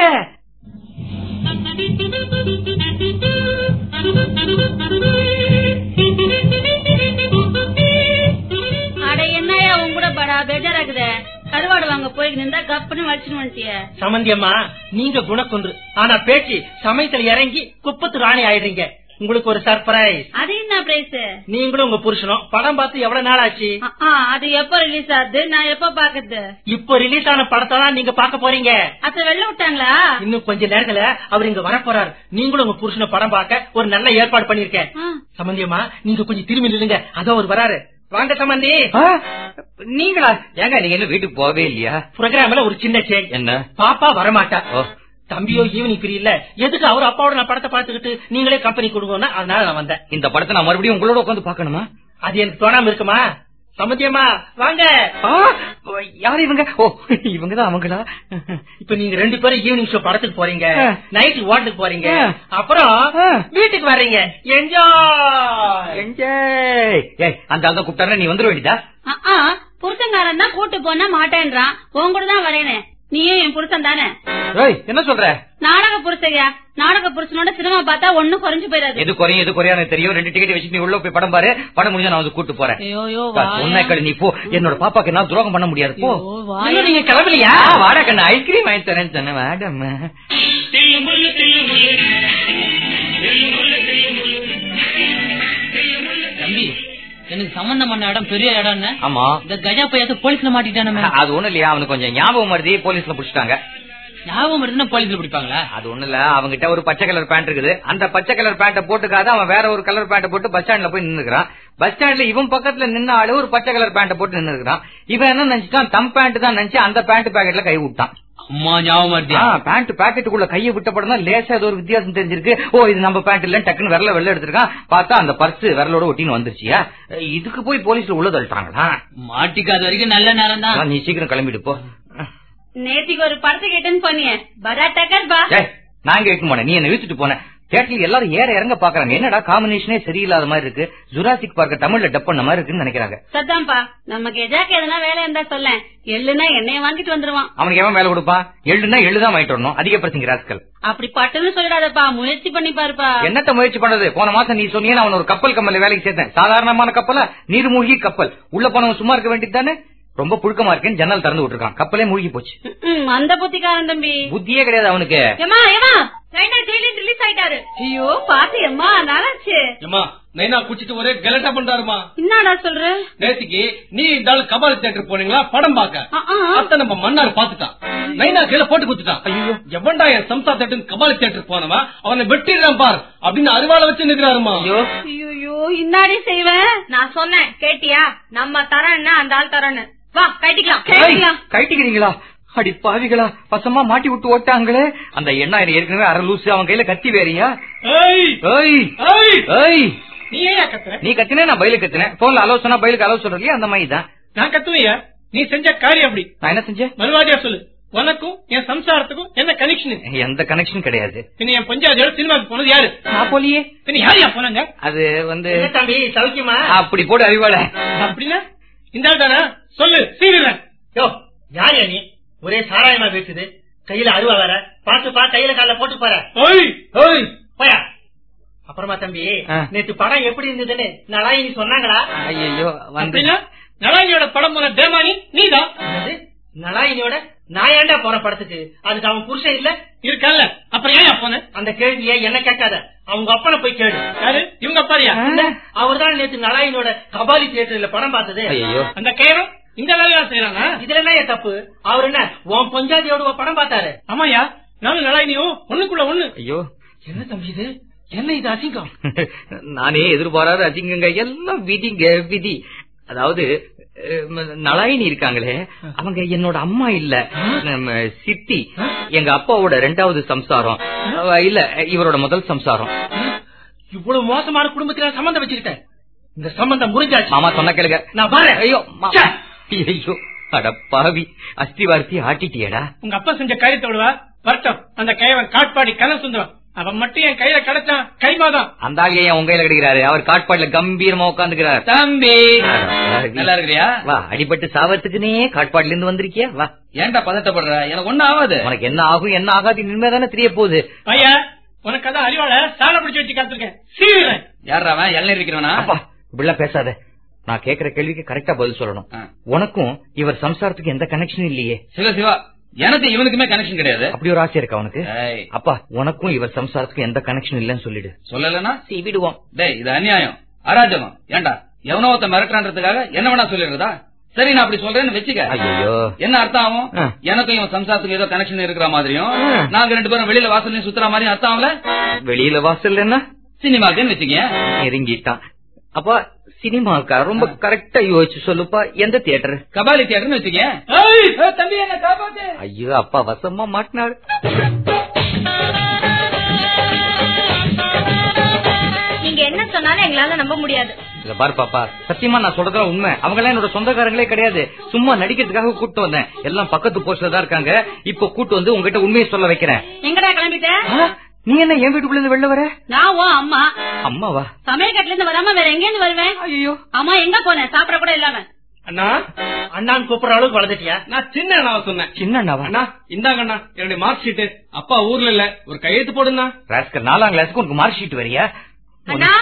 அட என்னையா உங்க கூட படா பெஜராக்குத? கருவாடு வாங்க போய் நின்றா கப்புன்னு வச்சுன்னு வந்துட்டிய. சம்பந்தியம்மா நீங்க குணக்குன்று, ஆனா பேச்சு சமயத்துல இறங்கி குப்பத்து ராணி ஆயிடுறீங்க. உங்களுக்கு ஒரு சர்ப்ரைஸ். அது என்ன பிரைஸ்? நீங்களும் உங்க புருஷனும் படம் பார்த்து எவ்வளவு நாள் ஆச்சு? அது எப்ப ரிலீஸ் ஆகுது? நான் எப்ப பாக்குறது? இப்ப ரிலீஸ் ஆன படத்தை தான் நீங்க பாக்க போறீங்க. அத வெளில விட்டாங்களா? இன்னும் கொஞ்ச நேரத்துல அவர் இங்க வர போறாரு. நீங்களும் உங்க புருஷனை படம் பார்க்க ஒரு நல்ல ஏற்பாடு பண்ணிருக்கேன். சம்பந்தியம்மா நீங்க கொஞ்சம் திரும்பி நில்லுங்க, அதோ ஒரு வராரு. வாங்க சம்பந்தி. நீங்களா? ஏங்க நீங்க என்ன வீட்டுக்கு போகவே இல்லையா? ப்ரோக்ராம்ல ஒரு சின்ன சேஞ்ச். என்ன? பாப்பா வரமாட்டா. தம்பியோ ஈவினிங் ஃப்ரீ இல்ல, எதுக்கு அவர் அப்பாவோட நான் படத்தை பார்த்துக்கிட்டு நீங்களே கம்பெனி கொடுங்க, அதனால நான் வந்தேன். இந்த படத்தை நான் மறுபடியும் உங்களோட உட்காந்து பாக்கணுமா? அது எனக்கு தோணாம இருக்குமா? சம்பந்தியம்மா வாங்க. யாரு இவங்க? ஓ இவங்கதான் அவங்களா? இப்ப நீங்க ரெண்டு பேரும் ஈவினிங் ஷோ படத்துக்கு போறீங்க, நைட்டு வாட்டுக்கு போறீங்க, அப்புறம் வீட்டுக்கு வர்றீங்க. Enjoy enjoy. அந்த ஆள் தான் கூப்பிட்டாரு, நீ வந்துட வேண்டியதா? புருஷங்காரன் தான் கூட்டு போனா மாட்டேன்றான், உங்க கூட தான் வரேனே. நீயே என் புருஷன் தானே? என்ன சொல்ற? நாடக புருஷையா? நாடக புருஷனோட சினிமா பார்த்தா ஒண்ணும் குறைஞ்சு போயிடாது. எது குறையும் எது குறையா தெரியும். ரெண்டு டிக்கெட் வச்சு நீ உள்ள போய் படம் பாரு. படம் முடிஞ்சா நான் வந்து கூட்டு போறேன். உன்னை நீ போ. என்னோட பாப்பாக்கு நான் துரோகம் பண்ண முடியாது. போ. நீங்க கிளம்பலையா? வாடா கண்ணு, ஐஸ்கிரீம் வாங்கி தரேன்னு சொன்ன. மேடம் தம்பி, எனக்கு சம்பந்தம் பண்ண இடம் பெரிய இடம். ஆமா, இந்த கஜா பையத்தை போலீஸ்ல மாட்டிட்டானே. அது ஒண்ணு இல்லையா, அவனுக்கு கொஞ்சம் ஞாபகம் வருது. போலீஸ்ல புடிச்சிட்டாங்க. ஞாபகம் வருதுன்னா போலீஸ்ல பிடிப்பாங்களா? அது ஒண்ணு இல்ல, அவங்கிட்ட ஒரு பச்சை கலர் பேண்ட் இருக்குது. அந்த பச்சை கலர் பேண்ட போட்டுக்காத அவன் வேற ஒரு கலர் பேண்ட போட்டு பஸ் ஸ்டாண்ட்ல போய் நின்னுக்கிறான். பஸ் ஸ்டாண்ட்ல இவன் பக்கத்துல நின்ன ஆளு ஒரு பச்சை கலர் பேண்ட போட்டு நின்னுக்கிறான். இவன் என்ன நினைச்சிட்டான், தம் பேண்ட் தான் நினைச்சு அந்த பேண்ட் பாக்கெட்ல கை விட்டான். அம்மா ஞாபகம் வருது. பேண்ட் பாக்கெட்டுக்குள்ள கையை விட்ட படம் தான் லேசா ஏதோ ஒரு வித்தியாசம் தெரிஞ்சிருக்கு. ஓ இது நம்ம பேண்ட் இல்ல, டக்குன்னு விரல வெளில எடுத்திருக்கான். பார்த்தா அந்த பர்ஸ் விரலோட ஒட்டின்னு வந்துருச்சியா. இதுக்கு போய் போலீஸ்ல உள்ள தள்ளிட்டாங்களா? மாட்டிக்காத வரைக்கும் நல்ல நேரம் தான். நீ சீக்கிரம் கிளம்பிட்டு போ. நேத்திக்கு ஒரு படத்தை கேட்டேன்னு பண்ணிய பராட்டக்கர் பா. நான் கேட்க போனேன், நீ என்ன இழுத்துட்டு போன. தியேட்டர்ல எல்லாரும் ஏற இறங்க பாக்குறாங்க. என்னடா காம்பினேஷனே சரியில்லாத மாதிரி இருக்கு. ஜுராசிக் பார்க்க தமிழ்ல டப் பண்ண மாதிரி இருக்குன்னு நினைக்கிறாங்க. சத்தாம்பா, நம்ம கெஜாக்கு எதனா வேலை இருந்தா சொல்ல. எள்ளுனா எண்ணெய வாங்கிட்டு வந்துருவான். அவனுக்கு எவன் வேலை கொடுப்பான்? எள்ளுனா எள்ளுதான் வாங்கிட்டு வரணும். அதிக பிரச்சனை ராஸ்கல். அப்படி பட்டுன்னு சொல்லிடாதப்பா, முயற்சி பண்ணி பாருப்பா. என்னத்த முயற்சி பண்றது? போன மாசம் நீ சொன்னீங்க அவன் ஒரு கப்பல் கம்பெனில வேலைக்கு சேர்த்தேன். சாதாரணமான கப்பல, நீர்மூழ்கி கப்பல். உள்ள போனவன் சும்மா இருக்க வேண்டியது தானே. ரொம்ப புழுக்கமா இருக்கேன்னு ஜன்னல் திறந்து விட்டுருக்கான். கப்பலே மூழ்கி போச்சு. அந்த புத்திக்காரன் தம்பி. புத்தியே கிடையாது அவனுக்கு. ரிலீஸ் ஆயிட்டாரு. ஐயோ பாத்து எம்மா நாளாச்சு. நைனா குச்சிட்டு ஒரே கலட்டா பண்றாருமா. என்னடா சொல்ற? நேத்திக்கு நீ இந்த ஆளு கபாலி தியேட்டர் போனீங்களா படம் பாக்க? அத்த நம்ம மன்னார் பாத்துட்டான். நைனா கீழே போட்டு குத்துட்டான். ஐயோ எவன்டா என் சம்சா தேட்டர் கபாலி தியேட்டர் போனவன் அவனை வெட்டிடுறான் பார் அப்படின்னு அருவாளை வச்சு நிக்கிறாருமா. ஐயோ இன்னாடி செய்வேன். நான் சொன்னேன் கேட்டியா? நம்ம தரேன்னா அந்த ஆள் தரேன்னு. வா கைட்டிக்கலாம். கைட்டிக்கிறீங்களா? அடி பாவிகளா, பசமா மாட்டி விட்டு ஓட்டாங்களே. அந்த எண்ணாயிரம் ஏற்கனவே அரை லூசு. அவன் கையில கத்தி வேறியா? நீ கத்தினே நான் பயிலு கத்தினேன். போன்ல அலோ சொன்னா பயிலுக்கு அலோ சொல்றீங்க. அந்த மாதிரி தான் நான் கத்துவையா. நீ செஞ்ச காரியம் அப்படி. நான் என்ன செஞ்சேன்? மறுவாடியா சொல்லு. உனக்கும் என் சம்சாரத்துக்கும் என்ன கனெக்ஷன்? எந்த கனெக்ஷன் கிடையாது. பின்ன என் பஞ்சாயத்தோட சினிமாக்கு போனது யாரு? நான் போலியே. பின்ன யாரையா போனாங்க? அது வந்து தம்பி சௌக்கியமா? அப்படி போடு அறிவாள. அப்படின்னா இந்த ஆள் தானா? சொல்லு சீரியல. யோ யாரையா நீ? ஒரே சாராயமா பேசுது. கையில அருவா வேற. பாத்து பா, கையில கால போட்டு பாரு. போயா. அப்புறமா தம்பி நேற்று படம் எப்படி இருந்ததுன்னு நலாயினி சொன்னாங்களா? ஐயோ வந்து நலாயினியோட படம் போன தேமானி நீதான். நலாயினியோட நான் ஏண்டா போற படத்துக்கு? அதுக்கு அவன் புருஷன் இல்ல இருக்கல்ல. அப்புறம் ஏன் போன? அந்த கேள்விய என்ன கேட்காத, அவங்க அப்பனை போய் கேளு. யாரு? இவங்க அப்பாரியா? அவர் தான் நேற்று நலாயினியோட கபாலி தியேட்டர்ல படம் பார்த்தது. அந்த கேரம் இந்த வேலையா செய்யறாங்க. இதுல என்ன தப்பு? அவர் என்ன உன் பஞ்சாதியோட படம் பார்த்தாரு? ஆமாயா, நானும் நலாயினியும் ஒண்ணுக்குள்ள ஒண்ணு. ஐயோ என்ன தம்பி இது? என்ன இது அசிங்கம்? நானே எதிர்பாராத அசிங்கங்க. எல்லாம் விதிங்க விதி. அதாவது நலாயினி இருக்காங்களே, அவங்க என்னோட அம்மா இல்ல, சித்தி. எங்க அப்பாவோட ரெண்டாவது சம்சாரம் இல்ல, இவரோட முதல் சம்சாரம். இவ்வளவு மோசமான குடும்பத்துல சம்பந்தம் வச்சுக்கிட்டேன். இந்த சம்பந்தம் முறிஞ்சாச்சு. மாமா சொன்ன கேளுங்க. நான் பாரு. ஐயோ ஐயோ அட பாவி, அஸ்திவார்த்தி ஆட்டிட்டியடா. உங்க அப்பா செஞ்ச கையத்தோடுவா வருத்தம். அந்த கையவன் காட்பாடி கலர் சுந்தரம். அவன் மட்டும் என் கையில கிடைச்சான் கைமாதான். அந்த ஆள் ஏன் உங்க கையில கிடைக்கிறாரு? அவர் காட்பாடில கம்பீரமா உட்காந்துக்கிறார். தம்பி நல்லா இருக்கிறியா? வா, அடிபட்டு சாவத்துக்குனே காட்பாடில இருந்து வந்திருக்கியா? வா. ஏன்டா பதட்டப்படுற? எனக்கு ஒண்ணு ஆகாது. உனக்கு என்ன ஆகும் என்ன ஆகாது இனிமேதானே தெரிய போகுது. ஐயா உனக்கு அதான் அறிவாள சாலை பிடிச்சு வச்சு காத்திருக்கேன். யாரா எல்லாம் இருக்கிறவனா? அப்பா இப்படிலாம் பேசாத. நான் கேக்குற கேள்விக்கு கரெக்டா பதில் சொல்லணும். உனக்கும் இவர் சம்சாரத்துக்கு எந்த கனெக்ஷனும் இல்லையே. சிவா சிவா, எனக்கு இவனுக்குமே கனெக்ஷன் கிடையாது. அப்படி ஒரு ஆசை இருக்கா உனக்கு? அப்பா உனக்கும் இவர் சம்சாரத்துக்கு எந்த கனெக்ஷன் இல்லன்னு சொல்லிடு. சொல்லலன்னா விடுவோம். டேய் இது அநியாயம், அராஜகம். ஏண்டா எவனோ ஒருத்த மிரட்டுறான்றதுக்காக என்ன வேணா சொல்லிடுறதா? சரி நான் அப்படி சொல்றேன்னு வச்சுக்க. ஐயோ என்ன அர்த்தம் ஆகும்? எனக்கும் இவன் சம்சாரத்துக்கு ஏதோ கனெக்ஷன் இருக்கிற மாதிரியும் நாங்க ரெண்டு பேரும் வெளியில வாசல்லையும் சுத்துற மாதிரியும் அர்த்தம் ஆகல. வெளியில வாசல் என்ன சினிமாக்குன்னு வச்சுக்க. இறங்கிட்டான். அப்பா சினிமாக்கா? ரொம்ப கரெக்டா யோசிச்சு சொல்லுப்பா. எந்த தியேட்டர்? கபாலி தியேட்டர்னு வச்சுக்க. தம்பி என்ன காப்பாத்து. ஐயோ அப்பா வசமா மாட்டினாரு. நீங்க என்ன சொன்னாலும் எங்களால நம்ப முடியாது. இல்ல பாரு பாப்பா, சத்தியமா நான் சொல்றதா உண்மை. அவங்க எல்லாம் என்னோட சொந்தக்காரங்களே கிடையாது. சும்மா நடிக்கிறதுக்காக கூட்டு வந்தேன். எல்லாம் பக்கத்து போஸ்ட்ல தான் இருக்காங்க. இப்ப கூட்டு வந்து உங்ககிட்ட உண்மையை சொல்ல வைக்கிறேன். எங்கடா கிளம்பிட்ட? நீ என்ன என் வீட்டுக்குள்ள இருந்து வெளில வர? நான் ஓ அம்மா. அம்மாவா? சமையல் கட்டுல இருந்து வராம வேற எங்க இருந்து வருவேன்? ஐயோ அம்மா எங்க போனேன்? சாப்பிட கூட இல்லாம. அண்ணா அண்ணான்னு கூப்பிடுற அளவுக்கு வளர்ந்துட்டியா? நான் சின்ன அண்ணாவை சொன்னேன். சின்ன அண்ணாவா? அண்ணா இந்தாங்க அண்ணா என்னுடைய மார்க் ஷீட். அப்பா ஊர்ல இல்ல, ஒரு கையெழுத்து போடுண்ணா. ராஸ்கல், நாலாம் கிளாஸுக்கு உனக்கு மார்க் ஷீட் வரியா? அண்ணா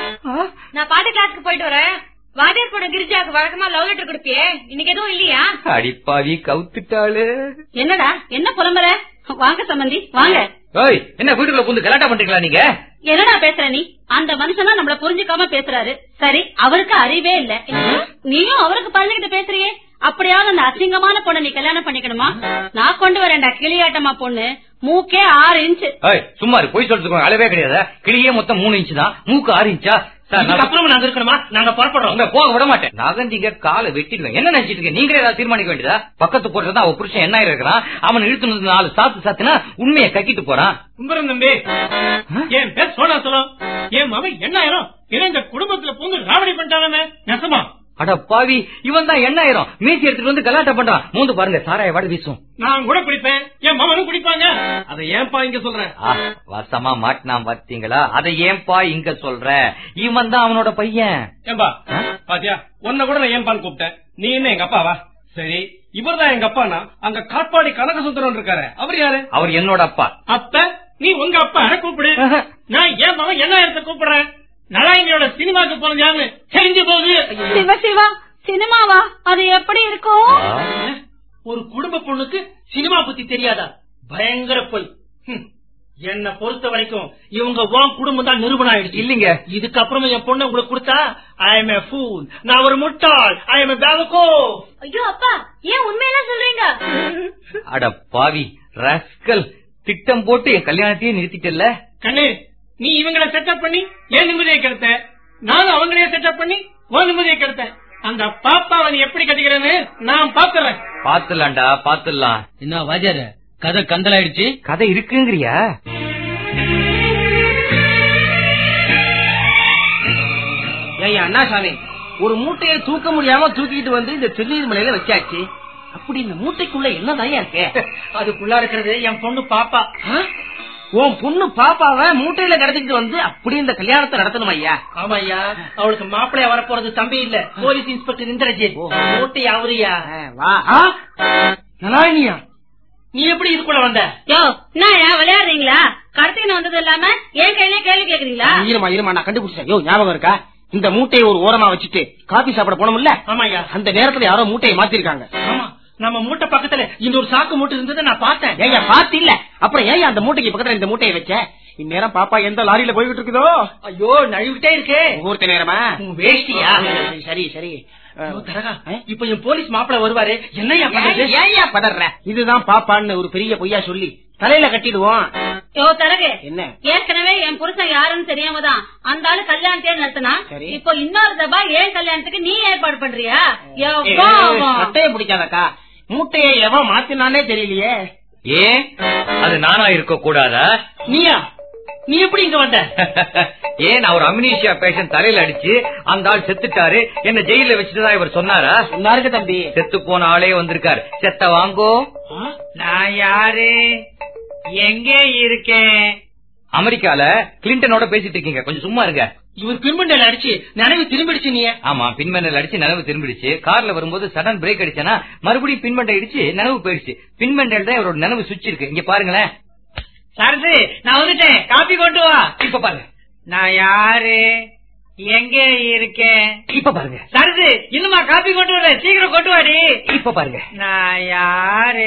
நான் பாட்டு கிளாஸ்க்கு போயிட்டு வரேன். வாத்தியார் போட கிரிஜாக்கு வழக்கமா லவ் லெட்டர் கொடுப்பியே, இன்னைக்கு எதுவும் இல்லையா? அடிப்பாவி கவுத்துட்டாளு. என்னடா என்ன புலம்புற? வாங்க சம்பந்தி வாங்க. ஓய், என்ன வீட்டுக்குள்ள புந்து கலாட்டா பண்றீங்களா நீங்க? என்னடா பேசுற நீ? அந்த மனுஷனா நம்மள புரிஞ்சுக்காம பேசுறாரு. சரி, அவருக்கு அறிவே இல்ல, நீயும் அவருக்கு பழகிட்டு பேசுறியே. அப்படியாவது அந்த அசிங்கமான பொண்ணு நீ கல்யாணம் பண்ணிக்கணுமா? நான் கொண்டு வரேன்டா கிளியாட்டமா பொண்ணு, மூக்கே ஆறு இன்ச்சு. சும்மா போய் சொல்றதுக்கு அளவே கிடையாது. கிளியே மொத்தம் மூணு இன்ச்சு தான், மூக்கு ஆறு இன்ச்சா? அப்புறம் நாங்க இருக்கணுமா? நாங்க புறப்படுறோம். போக விட மாட்டேன். நகண்டிங்க காலை வெட்டிடுவேன். என்ன நினைச்சிட்டு இருக்க? நீங்களே ஏதாவது தீர்மானிக்க வேண்டியதா? பக்கத்து போட்டுதான் அவ புருஷன் என்ன இருக்கிறான், அவன் இழுத்து நாலு சாத்து சாத்துனா உண்மையை கட்டிட்டு போறான். கும்பரம் தம்பி, என் பேர் சோழா சொல்லும். என் மகன் என்ன ஆயிரம் இந்த குடும்பத்துல பூந்து ராவடி பண்ணிட்டானே நெசமா? அட பாவி, இவன் தான் எண்ணாயிரம் மீசி எடுத்துட்டு வந்து கலாட்டம் பண்றான். மூந்து பாருங்க, சாராய வாட வீசும். நான் கூட குடிப்பேன், என் மகனும் குடிப்பாங்க. அதை ஏன்பா இங்க சொல்றேன்? வசமா மாட்டினான் பாத்தீங்களா? அதை ஏன்பா இங்க சொல்ற? இவன் தான் அவனோட பையன். ஏன்பா பாத்தியா, உன்ன கூட நான் ஏன்பான்னு கூப்பிட்டேன். நீ என்ன எங்க அப்பாவா? சரி, இவர் தான் எங்க அப்பானா அங்க காட்பாடி கனக சுந்தரம் இருக்காரு, அவர் யாரு? அவர் என்னோட அப்பா. அப்ப நீ உங்க அப்பா கூப்பிடு. நான் ஏன் மகன் எண்ணாயிரத்தை கூப்பிடுறேன். நலாயினியோட சினிமாக்கு போனது தெரிஞ்சு போகுது. சிவ சிவா, சினிமாவா? அது எப்படி இருக்கும்? ஒரு குடும்ப பொண்ணுக்கு சினிமா பத்தி தெரியாதா? பயங்கர பொய். என்ன பொறுத்த வரைக்கும் இவங்க உன் குடும்பம் தான் நிரூபணம் ஆயிடுச்சு. இல்லீங்க, இதுக்கப்புறம் என் பொண்ணு உங்களுக்கு கொடுத்தா ஐ எம் எ ஃபூல், நான் ஒரு முட்டாள், ஐ எம் எ பேவகோ. ஐயோ அப்பா, ஏன் உண்மையெல்லாம் சொல்றீங்க? அட பாவி ராஸ்கல், திட்டம் போட்டு என் கல்யாணத்தையே நிறுத்திட்டல்ல. கண்ணு, நீ இவங்களை செட்டப் பண்ணி ஏன் நிம்மதியை கெடுத்த, நானும் அவங்களையே செட்டப் பண்ணி உன் நிம்மதியை கெடுத்தேன். அந்த பாப்பாவை நீ எப்படி கட்டிக்கிறேன்னு நான் பாத்துறேன். பாத்துலாம்டா பாத்துலாம். என்ன வாஜாரு கதை கந்தலாயிடுச்சு? கதை இருக்குங்கிறியா? ஐயா அண்ணாசாமி, ஒரு மூட்டையை தூக்க முடியாம தூக்கிட்டு வந்து இந்த திருநீர் மலையில வச்சாச்சு. அப்படி இந்த மூட்டைக்குள்ள என்னதான் இருக்கு? அதுக்குள்ள இருக்கிறது என் பொண்ணு பாப்பா. உன் பொண்ணு பாப்பாவை மூட்டையில கடத்திட்டு வந்து அப்படி இந்த கல்யாணத்தை நடத்தணும் ஐயா. ஆமா ஐயா, அவளுக்கு மாப்பிள்ளையா வரப்போறது தம்பி இல்ல, போலீஸ் இன்ஸ்பெக்டர் இந்திரஜித். மூட்டை அவரியா? நலாயினியா, நீ எப்படி இதுக்குள்ள வந்த? யோ, என்ன விளையாடுறீங்களா? கடத்தின்னு வந்தது இல்லாம என் கையிலே கேள்வி கேக்குறீங்களா? இருமா இருமா, நான் கண்டுபிடிச்சேன். யோ, ஞாபகம் இருக்கா? இந்த மூட்டையை ஒரு ஓரமா வச்சுட்டு காபி சாப்பிட போனோம்ல? ஆமாய்யா. அந்த நேரத்துல யாரோ மூட்டையை மாத்திருக்காங்க. ஆமா, நம்ம மூட்டை பக்கத்துல இன்னொரு சாக்கு மூட்டை இருந்ததை நான் பார்த்தேன். ஏயா பாத்து இல்ல, அப்புறம் ஏன் அந்த மூட்டைக்கு பக்கத்துல இந்த மூட்டையை வச்ச? இந்நேரம் பாப்பா எந்த லாரியில போய்கிட்டு இருக்குதோ? ஐயோ, நழுவிட்டே இருக்கு. முகூர்த்த நேரமா? வேஷ்டியா? சரி சரி. இப்ப என் போலீஸ் மாப்பிள வருவாரு, என்னையா ஏயா பதற? இதுதான் பாப்பான்னு ஒரு பெரிய பொய்யா சொல்லி தலையில கட்டிடுவோம். யோ தரகு, என்ன ஏற்கனவே என் புருஷன் யாருன்னு தெரியாம தான் அந்த ஆளு கல்யாணத்தையே நடத்தினா. இப்போ இன்னொரு தபா ஏன் கல்யாணத்துக்கு நீ ஏற்பாடு பண்றியா? சட்டையை பிடிக்காதக்கா, மூட்டையை எவன் மாத்தினானே தெரியலையே. ஏன் அது நானா இருக்க கூடாதா? நீயா? நீ எப்படி இங்க வந்த? ஏன் அவர் அம்னீஷியா பேஷண்ட் தலையில அடிச்சு அந்த ஆள் செத்துட்டாரு, என்ன ஜெயில வச்சுட்டுதான் இவர் சொன்னாரா? சொன்னாரு தம்பி. செத்து போன ஆளே வந்திருக்காரு. செத்த வாங்கோ. நான் யாரு, எங்க இருக்கேன்? அமெரிக்கால கிளின்டனோட பேசிட்டு இருக்கீங்க, கொஞ்சம் சும்மா இருங்க. இவர் பின்மண்டல் அடிச்சு நினைவு திரும்பிடுச்சு. நீ? ஆமா, பின்மண்டல் அடிச்சு நினைவு திரும்பிடுச்சு. கார்ல வரும்போது சடன் பிரேக் அடிச்சனா மறுபடியும் பின்மண்டை அடிச்சு நினைவு போயிடுச்சு. பின்மண்டல் தான் இவரோட நினைவு சுவிட்ச் இருக்கு. இங்க பாருங்களேன். சரசு, நான் வந்துட்டேன், காப்பி கொண்டு வா. இப்ப பாருங்க. நான் யாரு, எங்க இருக்கேன்? இப்ப பாருங்க. சரசு, இன்னுமா காப்பி கொண்டு வர, சீக்கிரம் கொண்டு வாடி. இப்ப பாருங்க. நான் யாரு,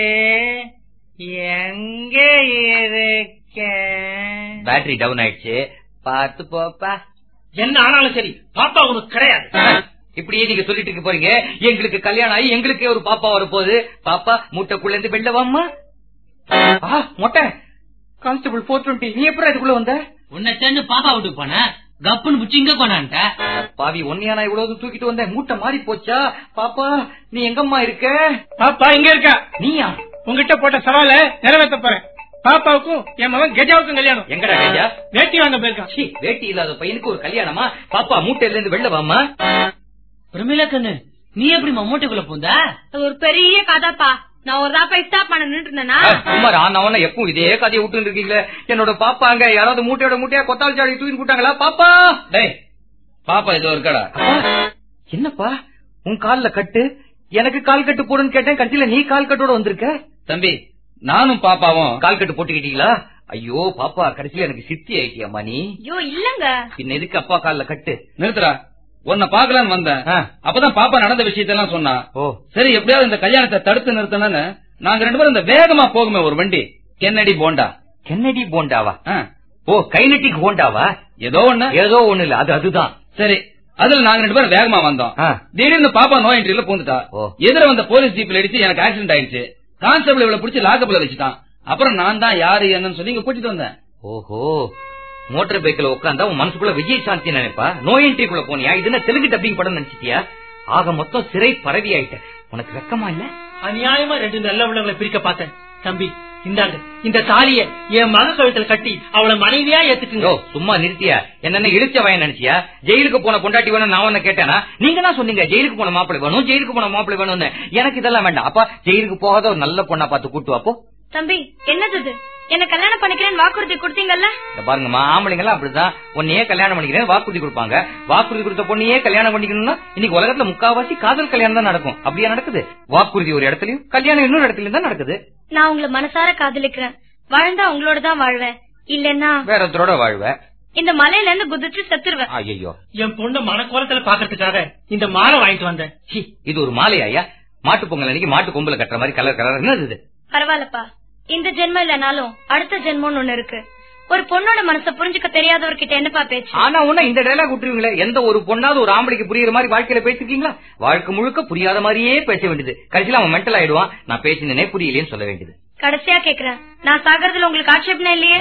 எங்க இருக்கேன்? பேட்டரி டவுன் ஆயிடுச்சு, பார்த்து போப்பா. என்ன ஆனாலும் சரி, பாப்பா உனக்கு கிடையாது. இப்படியே நீங்க சொல்லிட்டு இருக்க போறீங்க. எங்களுக்கு கல்யாணம் ஆகி எங்களுக்கே ஒரு பாப்பா வரப்போகுது. பாப்பா மூட்டைக்குள்ள இருந்து வெளில வாமா. மொட்டை கான்ஸ்டபிள் போர் டுவெண்ட்டி, நீ எப்படி இதுக்குள்ள வந்த? உன்னை சேர்ந்து பாப்பா வீட்டுக்கு போன, கப்புன்னு புடிச்சு இங்க கொண்டான்ட்ட. பாவி, ஒன்னியா நான் இவ்வளவு தூக்கிட்டு வந்தேன், மூட்டை மாறி போச்சா? பாப்பா நீ எங்கம்மா இருக்க? பாப்பா இங்க இருக்க. நீயா? உங்ககிட்ட போட்ட சவால நிறைவேற்ற போறேன். பாப்பாவுக்கும் என் மகன் கெஜாவுக்கும் கல்யாணம். எங்கடா கெஜா? வேட்டி வாங்க போயிருக்கான். வேட்டி இல்லாத பையனுக்கு ஒரு கல்யாணமா? பாப்பா மூட்டையில இருந்து வெளில வாமா. பிரமிளா கண்ணு, நீ எப்படி மூட்டைக்குள்ள போந்த? ஒரு பெரிய கதைப்பா. நான் ஒரு தாப்பா ஸ்டாப் பண்ண நின்று இருந்தேன்னா சுமார் ஆனவன எப்பவும் இதே கதையை விட்டு இருக்கீங்களே. என்னோட பாப்பா அங்க யாராவது மூட்டையோட மூட்டையா கொத்தாள் சாடி தூக்கி போட்டாங்களா? பாப்பா டேய், பாப்பா இதோ இருக்கடா. என்னப்பா உன் கால்ல கட்டு, எனக்கு கால் கட்டு போடுன்னு கேட்டேன், கடைசியில நீ கால் கட்டோட வந்திருக்க. தம்பி நானும் பாப்பாவும் கால் கட்டு போட்டுக்கிட்டீங்களா? ஐயோ பாப்பா, கடைசியில எனக்கு சித்தி ஆயிட்டியம்மா நீ. ஐயோ இல்லங்க, பின்ன எதுக்கு அப்பா கால்ல கட்டு? நிறுத்துறா, உன்னை பாக்கலான்னு வந்தேன். அப்பதான் பாப்பா நடந்த விஷயத்தெல்லாம் சொன்னா. ஓ சரி, எப்படியாவது இந்த கல்யாணத்தை தடுத்து நிறுத்தணும்னு நாங்க ரெண்டு பேரும் இந்த வேகமா போகுமே ஒரு வண்டி, கென்னடி போண்டா. கென்னடி போண்டாவா? ஓ கைனடிக் போண்டாவா? ஏதோ ஒண்ணு ஏதோ ஒண்ணு இல்ல, அது அதுதான். சரி, அதுல நாங்க ரெண்டு பேரும் வேகமா வந்தோம். திடீர்னு பாப்பா நோ என்ட்ரியில பூந்துட்டா. எதிர வந்த போலீஸ் ஜீப்ல அடிச்சு எனக்கு ஆக்சிடென்ட் ஆயிடுச்சு. கான்ஸ்டபிள் இவளை பிடிச்சி லாக்கப்ல வச்சுட்டான். அப்புறம் நான் தான் யாரு என்னன்னு சொல்லி இங்க கூட்டிட்டு வந்தேன். ஓஹோ, மோட்டார் பைக்ல உட்காந்தா உன் மனசுக்குள்ள விஜய் சாந்தி நினைப்பா. நோ என்ட்ரிக்குள்ள போனியா? இதுன்னா தெலுங்கு டப்பிங் படம் நினைச்சிட்டியா? ஆக மொத்தம் சிறை பரவி ஆயிட்ட. உனக்கு வெக்கமா இல்ல? அநியாயமா ரெண்டு நல்ல உள்ளவங்களை பிரிக்க பார்த்தேன். தம்பி இந்தாங்க, இந்த தாலிய என் மக கழுத்துல கட்டி அவளை மனைவியா ஏத்துக்குங்க. சும்மா நிறுத்தியா? என்ன இழுச்ச வயன் நினைச்சியா? ஜெயிலுக்கு போன பொண்டாட்டி வேணும் நான் உன்ன கேட்டேனா? நீங்க தான் சொன்னீங்க ஜெயிலுக்கு போன மாப்பிளை வேணும், ஜெயிலுக்கு போன மாப்பிளை வேணும்னு. எனக்கு இதெல்லாம் வேண்டாம். அப்பா ஜெயிலுக்கு போகாத ஒரு நல்ல பொண்ணா பார்த்து கூட்டு வாப்போ. தம்பி என்னது இது? என்ன கல்யாணம் பண்ணிக்கிறேன்னு வாக்குறுதி கொடுத்தீங்கல்ல? பாருங்கம்மா, ஆம்பளைங்க எல்லாம் அப்படிதான். உன்னையே கல்யாணம் பண்ணிக்கிறேன் வாக்குறுதி கொடுப்பாங்க. வாக்குறுதி கொடுத்த பொண்ணையே கல்யாணம் பண்ணிக்கணும்னா இன்னைக்கு உலகத்துல முக்காவாசி காதல் கல்யாணம் தான் நடக்கும். அப்படியா நடக்குது? வாக்குறுதி ஒரு இடத்துலயும், கல்யாணம் இன்னொரு இடத்துலயும் தான் நடக்குது. நான் உங்களை மனசார காதலிக்கிறேன். வாழ்ந்தா உங்களோட தான் வாழ்வேன், இல்லன்னா வேற ஒருத்தரோட வாழ்வேன். இந்த மலையில இருந்து குதிச்சு செத்துருவேன். ஐயோ, என் பொண்ணு மனக்கோலத்துல பாக்கிறதுக்காக இந்த மாலை வாங்கிட்டு வந்தேன். இது ஒரு மாலையா? மாட்டு பொங்கல் அன்னைக்கு மாட்டு கொம்புல கட்டுற மாதிரி கலர் கலர் என்னது? பரவாயில்லப்பா, இந்த ஜென்மம் இல்லனாலும் அடுத்த ஜென்மம்னு ஒண்ணு இருக்கு. ஒரு பொண்ணோட மனசை புரிஞ்சுக்க தெரியாதவர்கிட்ட என்னப்பா பேச்சு? ஆனா உன்ன இந்த டைலாக் விட்டுருவீங்களே. எந்த ஒரு பொண்ணாவது ஒரு ஆம்பளைக்கு புரியுற மாதிரி வாழ்க்கையில பேசிருக்கீங்களா? வாழ்க்கை முழுக்க புரியாத மாதிரியே பேச வேண்டியது. கடைசியில அவன் மென்டல் ஆயிடுவான். நான் பேசினே புரியலையேன்னு சொல்ல வேண்டியது. கடைசியா கேக்குறேன், நான் சாகறதுல உங்களுக்கு ஆட்சேபனை இல்லையே?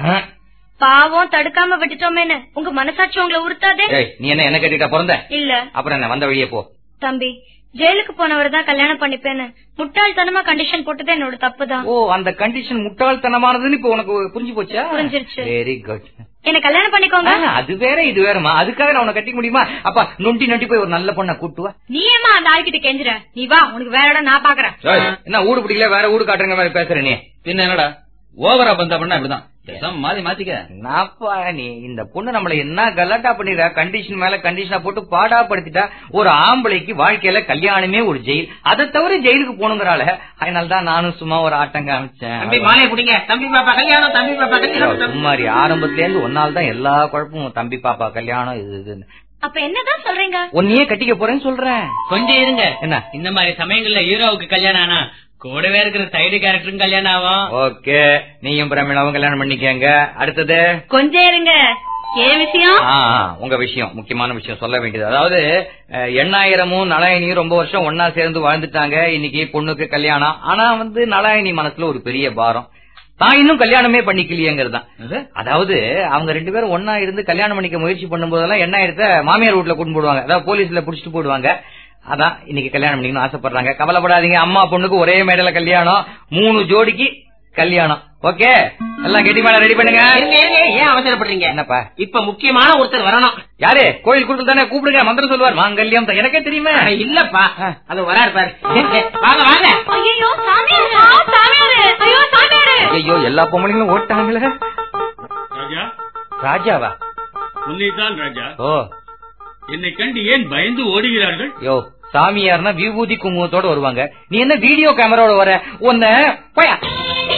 பாவம் தடுக்காம விட்டுட்டோமேன்னு உங்க மனசாட்சி உங்களை உறுத்தாதே? நீ என்ன என்ன கேட்டுட்டா பிறந்த? இல்ல. அப்புறம் என்ன வந்த வழியே போ. தம்பி, ஜெயிலுக்கு போனவர் தான் கல்யாணம் பண்ணிப்பேன்னு முட்டாள்தனமா கண்டிஷன் போட்டது என்னோட தப்புதான். ஓ, அந்த கண்டிஷன் முட்டாள்தனமானதுன்னு இப்ப உனக்கு புரிஞ்சு போச்சா? புரிஞ்சிருச்சு. Very good. என்ன கல்யாணம் பண்ணிக்கோங்க. அது வேற இது வேறமா? அதுக்காக நான் உனக்கு கட்டிக்க முடியுமா? அப்பா நொண்டி நொண்டி போய் ஒரு நல்ல பொண்ணை கூட்டுவா. நீ ஏமா அந்த ஆள்கிட்ட கெஞ்சுற? நீ வா, உனக்கு வேற இடம் நான் பாக்குறேன். என்ன ஊடு பிடிக்கல, வேற ஊடு காட்டுற மாதிரி பேசுற நீ? பின்ன என்னடா ஓவரா பந்தா பண்ணா இப்படிதான் மாத்தி மாத்திக்க. நாப்பா நீ இந்த பொண்ணு நம்மள என்ன கலாட்டா பண்ணிடுறா? கண்டிஷன் மேல கண்டிஷனா போட்டு பாடா படுத்திட்டா. ஒரு ஆம்பளைக்கு வாழ்க்கையில கல்யாணமே ஒரு ஜெயில். அதை தவிர ஜெயிலுக்கு போனுங்கிறாள். அதனாலதான் நானும் சும்மா ஒரு ஆட்டம் காமிச்சேன். மாலையை குடிங்க. தம்பி பாப்பா கல்யாணம், தம்பி பாப்பா கல்யாணம். சும்மாரி ஆரம்பத்துல இருந்து ஒன்னால தான் எல்லா குழப்பமும். தம்பி பாப்பா கல்யாணம் இது இதுன்னு. அப்ப என்னதான் சொல்றீங்க? ஒன்னையே கட்டிக்க போறேன்னு சொல்றேன். கொஞ்சம் இருங்க. என்ன இந்த மாதிரி சமயங்கள்ல ஹீரோவுக்கு கல்யாணம் ஆனா கூடவே இருக்கிற சைடு கேரக்டரும் கல்யாணம் ஆகும். ஓகே, நீயும் பிரமிளாவும் கல்யாணம் பண்ணிக்கங்க. அடுத்தது கொஞ்சம் இருங்க. ஏன் விஷயம்? உங்க விஷயம், முக்கியமான விஷயம் சொல்ல வேண்டியது. அதாவது எண்ணாயிரமும் நலாயினியும் ரொம்ப வருஷம் ஒன்னா சேர்ந்து வாழ்ந்துட்டாங்க. இன்னைக்கு பொண்ணுக்கு கல்யாணம். ஆனா வந்து நலாயினி மனசுல ஒரு பெரிய பாரம். தான் இன்னும் கல்யாணமே பண்ணிக்கலையேங்கிறதான். அதாவது அவங்க ரெண்டு பேரும் ஒன்னா இருந்து கல்யாணம் பண்ணிக்க முயற்சி பண்ணும் போதெல்லாம் எண்ணாயிரத்தை மாமியார் வீட்டுல கூட்டு போடுவாங்க. அதாவது போலீஸ்ல புடிச்சிட்டு போடுவாங்க. அதான் இன்னைக்கு கல்யாணம் பண்ணிக்கணும் ஆசைப்படுறாங்க. கவலைப்படாதீங்க, அம்மா பொண்ணுக்கு ஒரே மேடையில கல்யாணம், மூணு ஜோடிக்கு கல்யாணம். ஓகே, எல்லாம் கெட்டி மேல ரெடி பண்ணுங்க. ஏன் அவசரப்படுறீங்க? என்னப்பா இப்ப முக்கியமான ஒருத்தர் வரணும். யாரு? கோயில் கூட்டத்தில் தானே கூப்பிடுங்க. மந்திரம் சொல்லுவார். மாங்கல்யம் எனக்கே தெரியுமே. இல்லப்பா, அது வராரு பாரு. வாங்க வாங்க. ஐயோ சாமியாரு, ஐயோ சாமியாரு. ஐயோ எல்லா பொம்பளைங்களும் ஓட்டாங்களே. ராஜா. ராஜாவா? உன்னைத்தான் ராஜா. ஓ, என்னை கண்டு ஏன் பயந்து ஓடுகிறார்கள்? யோ, சாமியார்னா விபூதி குங்குமத்தோட வருவாங்க. நீ என்ன வீடியோ கேமராவோட வர? உன்ன போயா